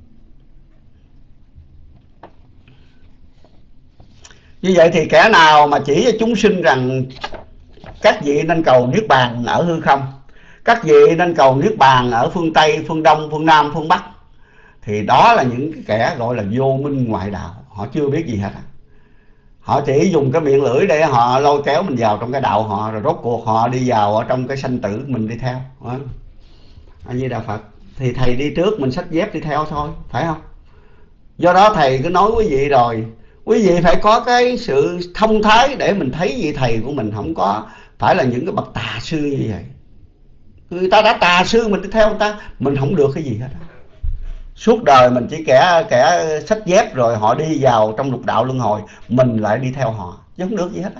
Như vậy thì kẻ nào mà chỉ cho chúng sinh rằng các vị nên cầu niết bàn ở hư không, các vị nên cầu niết bàn ở phương Tây, phương Đông, phương Nam, phương Bắc, thì đó là những cái kẻ gọi là vô minh ngoại đạo. Họ chưa biết gì hết. Họ chỉ dùng cái miệng lưỡi để họ lôi kéo mình vào trong cái đạo họ, rồi rốt cuộc họ đi vào ở trong cái sanh tử mình đi theo. A Di Đà Phật. Thì thầy đi trước, mình xách dép đi theo thôi, phải không? Do đó thầy cứ nói quý vị rồi, quý vị phải có cái sự thông thái để mình thấy vị thầy của mình không có phải là những cái bậc tà sư như vậy. Người ta đã tà sư mình đi theo người ta, mình không được cái gì hết. Suốt đời mình chỉ kẻ xách dép rồi họ đi vào trong lục đạo luân hồi, mình lại đi theo họ, chứ không được gì hết á.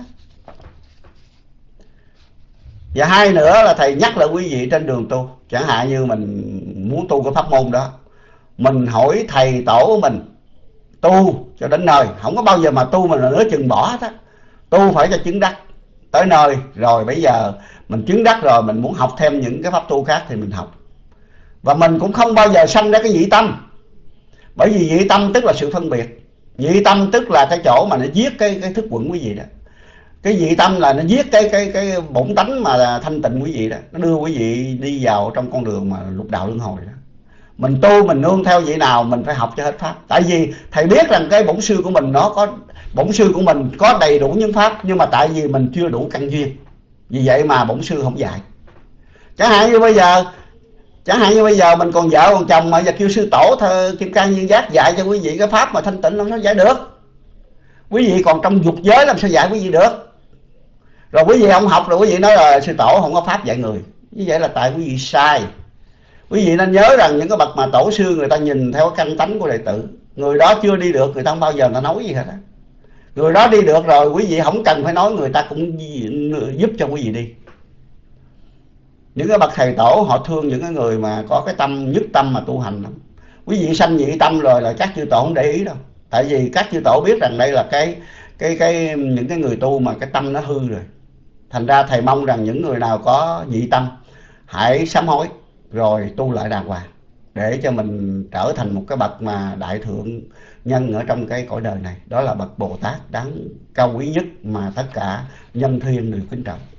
Và hai nữa là thầy nhắc lại quý vị trên đường tu, chẳng hạn như mình muốn tu cái pháp môn đó, mình hỏi thầy tổ của mình tu cho đến nơi, không có bao giờ mà tu mình là nửa chừng bỏ hết á. Tu phải cho chứng đắc tới nơi rồi, bây giờ mình chứng đắc rồi, mình muốn học thêm những cái pháp tu khác thì mình học. Và mình cũng không bao giờ sanh ra cái dị tâm. Bởi vì dị tâm tức là sự phân biệt. Dị tâm tức là cái chỗ mà nó giết cái thức quẩn quý vị đó. Cái dị tâm là nó giết cái bổn tánh mà thanh tịnh quý vị đó. Nó đưa quý vị đi vào trong con đường mà lục đạo luân hồi đó. Mình tu mình nương theo vị nào mình phải học cho hết pháp. Tại vì thầy biết rằng cái bổn sư của mình nó có, bổn sư của mình có đầy đủ những pháp, nhưng mà tại vì mình chưa đủ căn duyên, vì vậy mà bổn sư không dạy. Chẳng hạn như bây giờ mình còn vợ còn chồng mà giờ kêu sư tổ Kim Cang Viên Giác dạy cho quý vị cái pháp mà thanh tịnh, làm sao dạy được? Quý vị còn trong dục giới làm sao dạy quý vị được? Rồi quý vị không học rồi quý vị nói là sư tổ không có pháp dạy người, như vậy là tại quý vị sai. Quý vị nên nhớ rằng những cái bậc mà tổ sư người ta nhìn theo căn tánh của đệ tử, người đó chưa đi được người ta không bao giờ người ta nói gì hết á. Người đó đi được rồi quý vị không cần phải nói, người ta cũng giúp cho quý vị đi. Những cái bậc thầy tổ họ thương những cái người mà có cái tâm nhất tâm mà tu hành lắm. Quý vị sanh nhị tâm rồi là các chư tổ không để ý đâu, tại vì các chư tổ biết rằng đây là những cái người tu mà cái tâm nó hư rồi. Thành ra thầy mong rằng những người nào có nhị tâm hãy sám hối rồi tu lại đàng hoàng, để cho mình trở thành một cái bậc mà đại thượng nhân ở trong cái cõi đời này. Đó là bậc Bồ Tát đáng cao quý nhất mà tất cả nhân thiên đều kính trọng.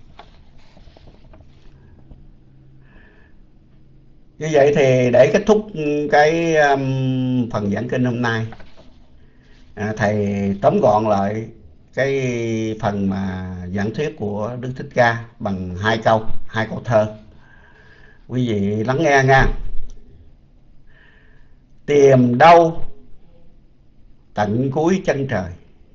Như vậy thì để kết thúc cái phần giảng kinh hôm nay, thầy tóm gọn lại cái phần mà giảng thuyết của Đức Thích Ca bằng hai câu thơ. Quý vị lắng nghe nha. Tìm đâu tận cuối chân trời,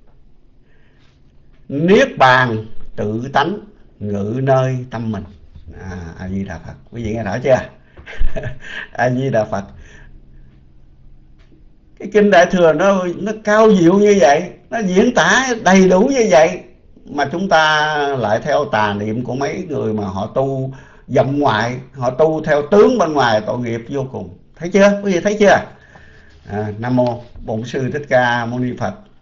niết bàn tự tánh ngự nơi tâm mình. A Di Đà Phật. Quý vị nghe rõ chưa? A Di Đà Phật. Cái kinh Đại Thừa nó cao diệu như vậy, nó diễn tả đầy đủ như vậy, mà chúng ta lại theo tà niệm của mấy người mà họ tu vọng ngoại, họ tu theo tướng bên ngoài, tội nghiệp vô cùng. Thấy chưa? Quý vị thấy chưa? Nam mô Bổn Sư Thích Ca Mâu Ni Phật.